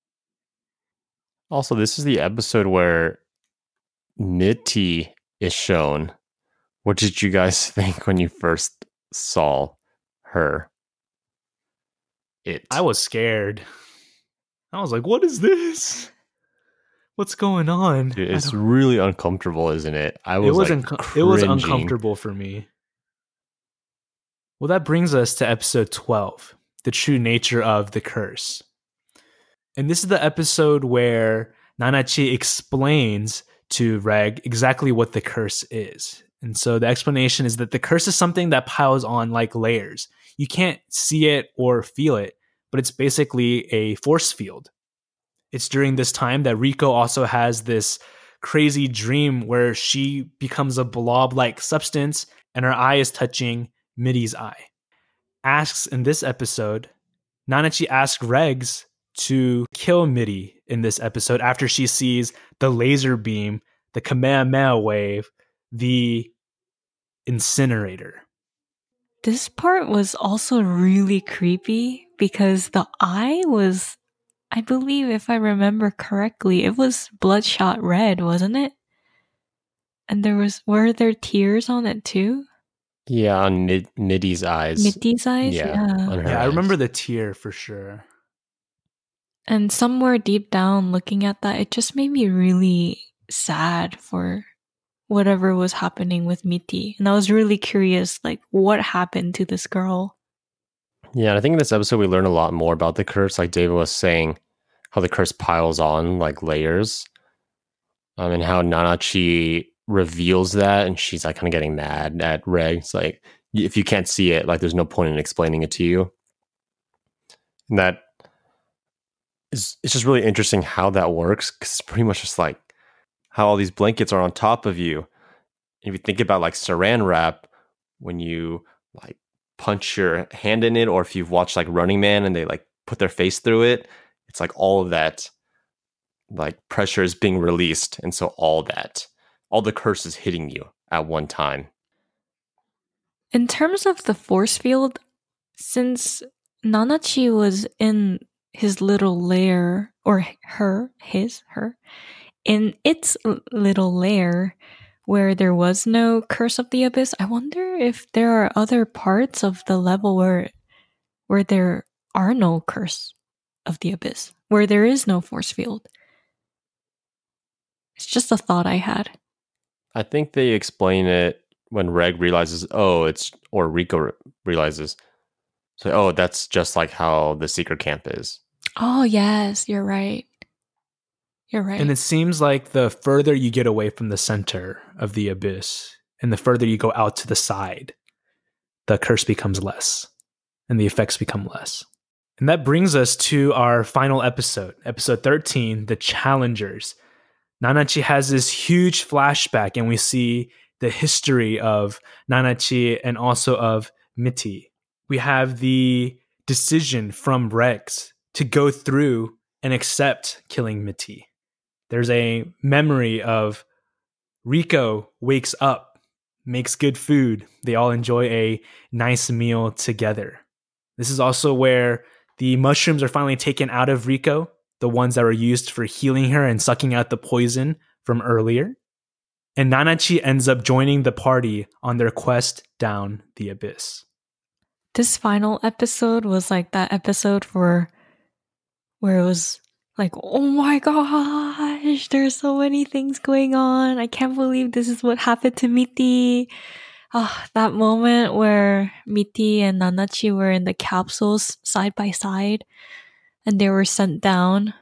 Also, this is the episode where Mitty is shown. What did you guys think when you first saw her? It. I was scared. I was like, what is this? What's going on? Dude, it's really uncomfortable, isn't it? I was it was like unco- it was uncomfortable for me. Well, that brings us to episode twelve, the true nature of the curse. And this is the episode where Nanachi explains to Reg exactly what the curse is. And so the explanation is that the curse is something that piles on like layers. You can't see it or feel it, but it's basically a force field. It's during this time that Riko also has this crazy dream where she becomes a blob-like substance and her eye is touching Mitty's eye. Asks in this episode, Nanachi asks Regs to kill Mitty in this episode after she sees the laser beam, the Kamehameha wave, the incinerator. This part was also really creepy because the eye was, I believe if I remember correctly, it was bloodshot red, wasn't it? And there was, were there tears on it too? Yeah, on Mid- Mitty's eyes. Mitty's eyes? Yeah, Yeah. on her Yeah, I eyes. remember the tear for sure. And somewhere deep down, looking at that, it just made me really sad for whatever was happening with Mitty. And I was really curious, like, what happened to this girl? Yeah, and I think in this episode we learn a lot more about the curse. Like David was saying, how the curse piles on like layers, um, and how Nanachi reveals that, and she's like kind of getting mad at Reg. It's like, if you can't see it, like there's no point in explaining it to you. And that is, it's just really interesting how that works, because it's pretty much just like how all these blankets are on top of you. If you think about like saran wrap, when you like punch your hand in it, or if you've watched like Running Man and they like put their face through it, it's like all of that like pressure is being released, and so all that, all the curse is hitting you at one time. In terms of the force field, since Nanachi was in his little lair, or her, his, her, in its little lair where there was no curse of the abyss, I wonder if there are other parts of the level where where there are no curse of the abyss, where there is no force field. It's just a thought I had. I think they explain it when Reg realizes, oh, it's, or Rico re- realizes, so, oh, that's just like how the secret camp is. Oh, yes, you're right. You're right. And it seems like the further you get away from the center of the abyss and the further you go out to the side, the curse becomes less and the effects become less. And that brings us to our final episode, episode thirteen, The Challengers. Nanachi has this huge flashback and we see the history of Nanachi and also of Mitty. We have the decision from Rex to go through and accept killing Mitty. There's a memory of Rico wakes up, makes good food. They all enjoy a nice meal together. This is also where the mushrooms are finally taken out of Rico, the ones that were used for healing her and sucking out the poison from earlier. And Nanachi ends up joining the party on their quest down the abyss. This final episode was like that episode for where it was like, oh my gosh, there's so many things going on. I can't believe this is what happened to Mitty. Oh, that moment where Mitty and Nanachi were in the capsules side by side and they were sent down.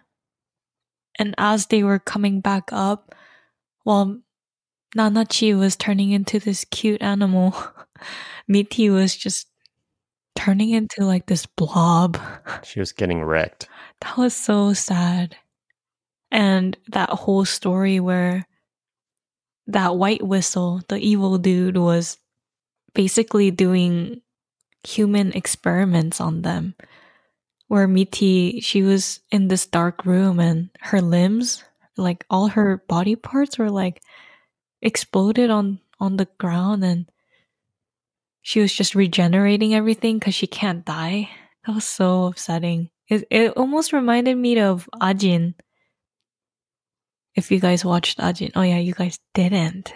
And as they were coming back up, while Nanachi was turning into this cute animal, Mitty was just turning into like this blob. She was getting wrecked. That was so sad. And that whole story where that white whistle, the evil dude, was basically doing human experiments on them. Where Mitty, she was in this dark room and her limbs, like all her body parts were like exploded on, on the ground and she was just regenerating everything because she can't die. That was so upsetting. It, it almost reminded me of Ajin. If you guys watched Ajin. Oh yeah, you guys didn't.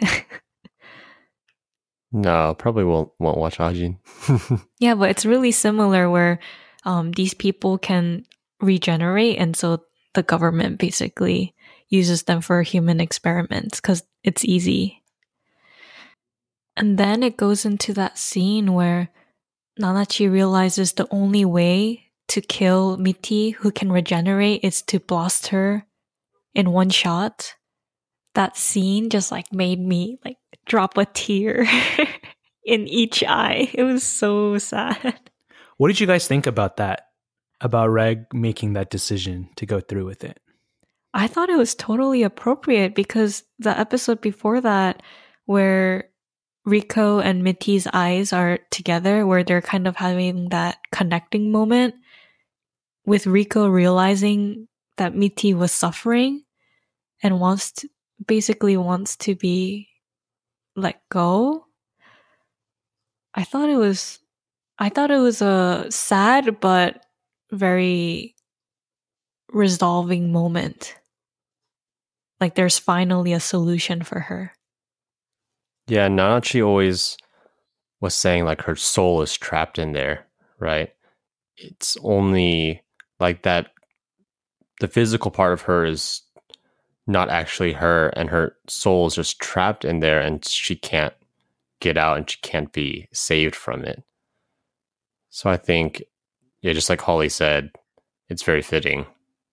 No, probably won't won't watch Ajin. Yeah, but it's really similar where um, these people can regenerate and so the government basically uses them for human experiments because it's easy. And then it goes into that scene where Nanachi realizes the only way to kill Mitty, who can regenerate, is to blast her in one shot. That scene just like made me like drop a tear in each eye. It was so sad. What did you guys think about that? About Reg making that decision to go through with it? I thought it was totally appropriate because the episode before that, where Rico and Mitty's eyes are together, where they're kind of having that connecting moment with Rico realizing that Mitty was suffering and wants to, basically wants to be let go. I thought it was I thought it was a sad but very resolving moment. Like there's finally a solution for her. Yeah, Nanachi always was saying like her soul is trapped in there, right? It's only like that the physical part of her is not actually her, and her soul is just trapped in there and she can't get out and she can't be saved from it. So I think, yeah, just like Holly said, it's very fitting.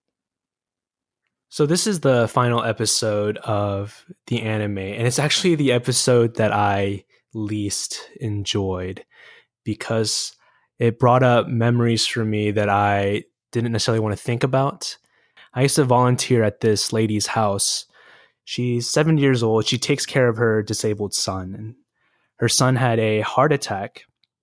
So this is the final episode of the anime, and it's actually the episode that I least enjoyed because it brought up memories for me that I didn't necessarily want to think about. I used to volunteer at this lady's house. She's seventy years old. She takes care of her disabled son, and her son had a heart attack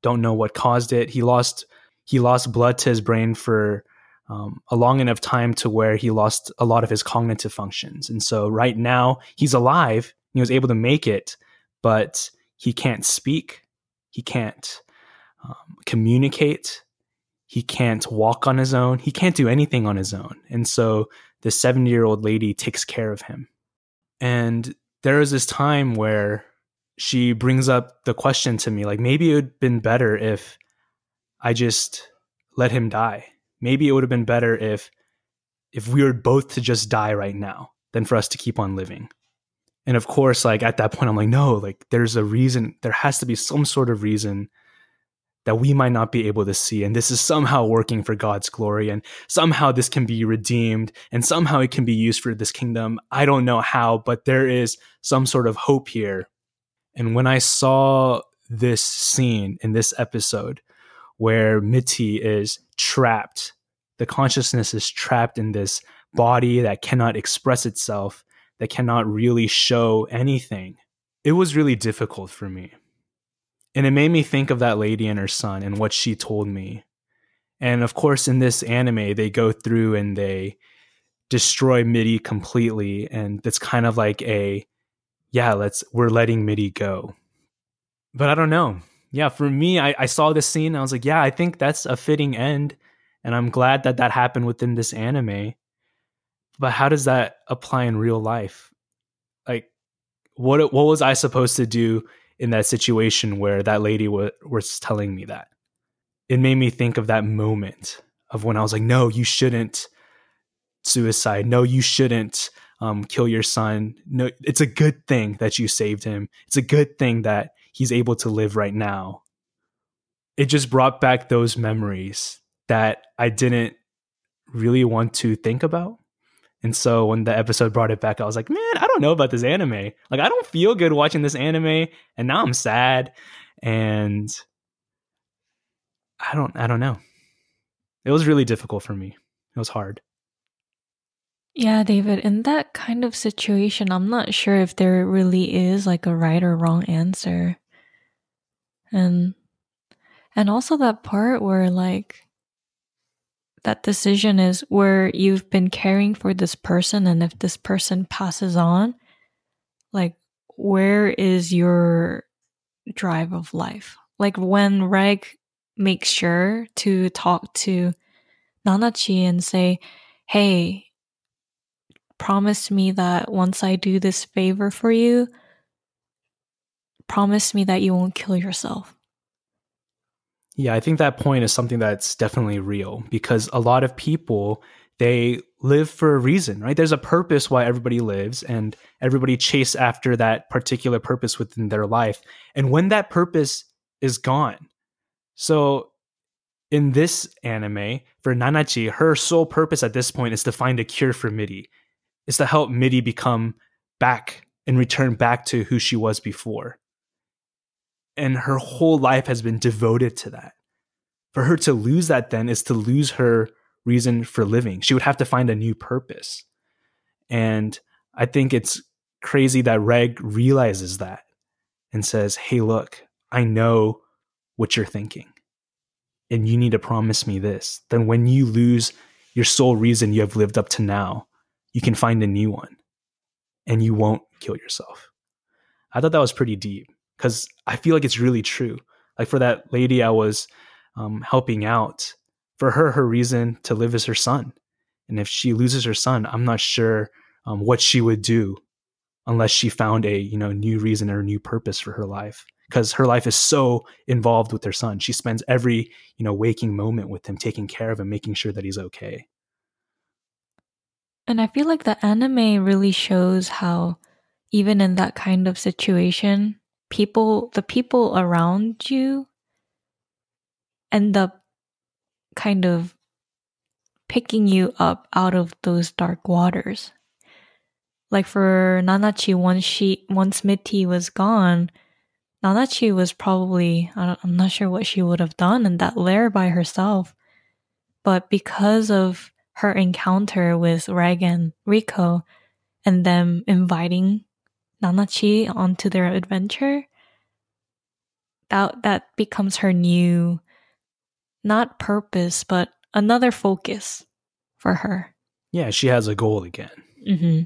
don't know what caused it. He lost he lost blood to his brain for um, a long enough time to where he lost a lot of his cognitive functions. And so right now he's alive. He was able to make it, but he can't speak. He can't um, communicate. He can't walk on his own. He can't do anything on his own. And so the seventy-year-old lady takes care of him. And there is this time where she brings up the question to me, like, maybe it would have been better if I just let him die. Maybe it would have been better if if we were both to just die right now than for us to keep on living. And of course, like at that point, I'm like, no, like there's a reason. There has to be some sort of reason that we might not be able to see. And this is somehow working for God's glory. And somehow this can be redeemed. And somehow it can be used for this kingdom. I don't know how, but there is some sort of hope here. And when I saw this scene in this episode where Mitty is trapped, the consciousness is trapped in this body that cannot express itself, that cannot really show anything, it was really difficult for me. And it made me think of that lady and her son and what she told me. And of course, in this anime, they go through and they destroy Mitty completely. And it's kind of like a, yeah, let's, we're letting Mitty go. But I don't know. Yeah, for me, I, I saw this scene and I was like, yeah, I think that's a fitting end. And I'm glad that that happened within this anime. But how does that apply in real life? Like, what what was I supposed to do in that situation where that lady w- was telling me that? It made me think of that moment of when I was like, no, you shouldn't suicide. No, you shouldn't um, kill your son. No, it's a good thing that you saved him. It's a good thing that he's able to live right now. It just brought back those memories that I didn't really want to think about. And so when the episode brought it back, I was like, man, I don't know about this anime. Like, I don't feel good watching this anime. And now I'm sad. And I don't, I don't know. It was really difficult for me. It was hard. Yeah, David, in that kind of situation, I'm not sure if there really is like a right or wrong answer. And, and also that part where like, that decision is where you've been caring for this person, and if this person passes on, like, where is your drive of life? Like when Reg makes sure to talk to Nanachi and say, hey, promise me that once I do this favor for you, promise me that you won't kill yourself. Yeah, I think that point is something that's definitely real, because a lot of people, they live for a reason, right? There's a purpose why everybody lives, and everybody chase after that particular purpose within their life. And when that purpose is gone, so in this anime, for Nanachi, her sole purpose at this point is to find a cure for Mitty. It's to help Mitty become back and return back to who she was before. And her whole life has been devoted to that. For her to lose that then is to lose her reason for living. She would have to find a new purpose. And I think it's crazy that Reg realizes that and says, hey, look, I know what you're thinking. And you need to promise me this. Then when you lose your sole reason you have lived up to now, you can find a new one. And you won't kill yourself. I thought that was pretty deep. Because I feel like it's really true. Like for that lady I was um, helping out, for her, her reason to live is her son. And if she loses her son, I'm not sure um, what she would do unless she found a you know new reason or a new purpose for her life. Because her life is so involved with her son. She spends every you know waking moment with him, taking care of him, making sure that he's okay. And I feel like the anime really shows how even in that kind of situation, people, the people around you end up kind of picking you up out of those dark waters. Like for Nanachi, once she, once Mitty was gone, Nanachi was probably, I don't, I'm not sure what she would have done in that lair by herself. But because of her encounter with Reg and Riko and them inviting Nanachi onto their adventure, that that becomes her new, not purpose, but another focus for her. Yeah, she has a goal again. Mm-hmm.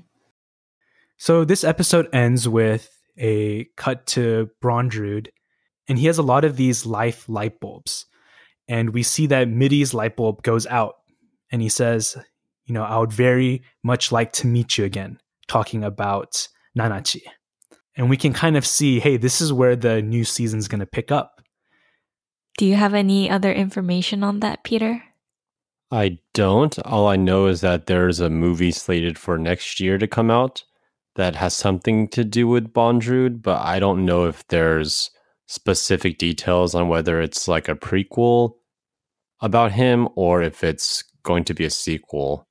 So this episode ends with a cut to Brondrude, and he has a lot of these life light bulbs. And we see that Midi's light bulb goes out, and he says, you know, I would very much like to meet you again, talking about Nanachi. And we can kind of see, hey, this is where the new season's going to pick up. Do you have any other information on that, Peter? I don't. All I know is that there's a movie slated for next year to come out that has something to do with Bondrude, but I don't know if there's specific details on whether it's like a prequel about him or if it's going to be a sequel.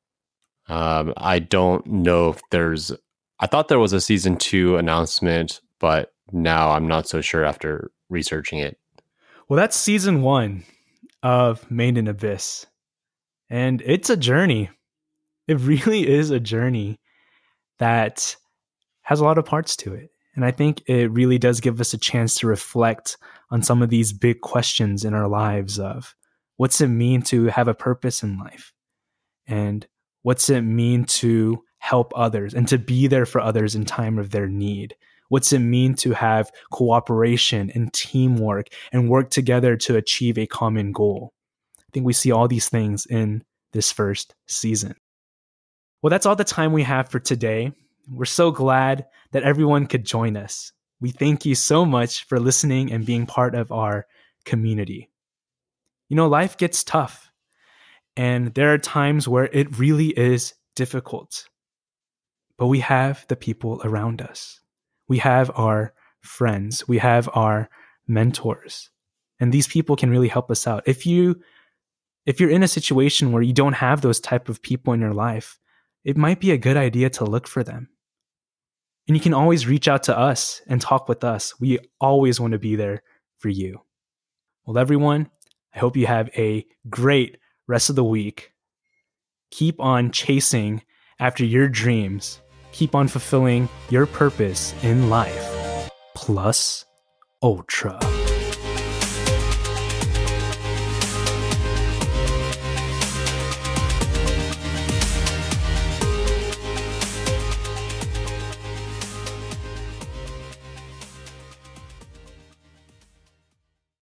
Um, I don't know if there's... I thought there was a season two announcement, but now I'm not so sure after researching it. Well, that's season one of Made in Abyss. And it's a journey. It really is a journey that has a lot of parts to it. And I think it really does give us a chance to reflect on some of these big questions in our lives of what's it mean to have a purpose in life? And what's it mean to help others and to be there for others in time of their need? What's it mean to have cooperation and teamwork and work together to achieve a common goal? I think we see all these things in this first season. Well, that's all the time we have for today. We're so glad that everyone could join us. We thank you so much for listening and being part of our community. You know, life gets tough, and there are times where it really is difficult. But we have the people around us. We have our friends. We have our mentors. And these people can really help us out. If you if you're in a situation where you don't have those type of people in your life, it might be a good idea to look for them. And you can always reach out to us and talk with us. We always want to be there for you. Well, everyone, I hope you have a great rest of the week. Keep on chasing after your dreams. Keep on fulfilling your purpose in life. Plus Ultra.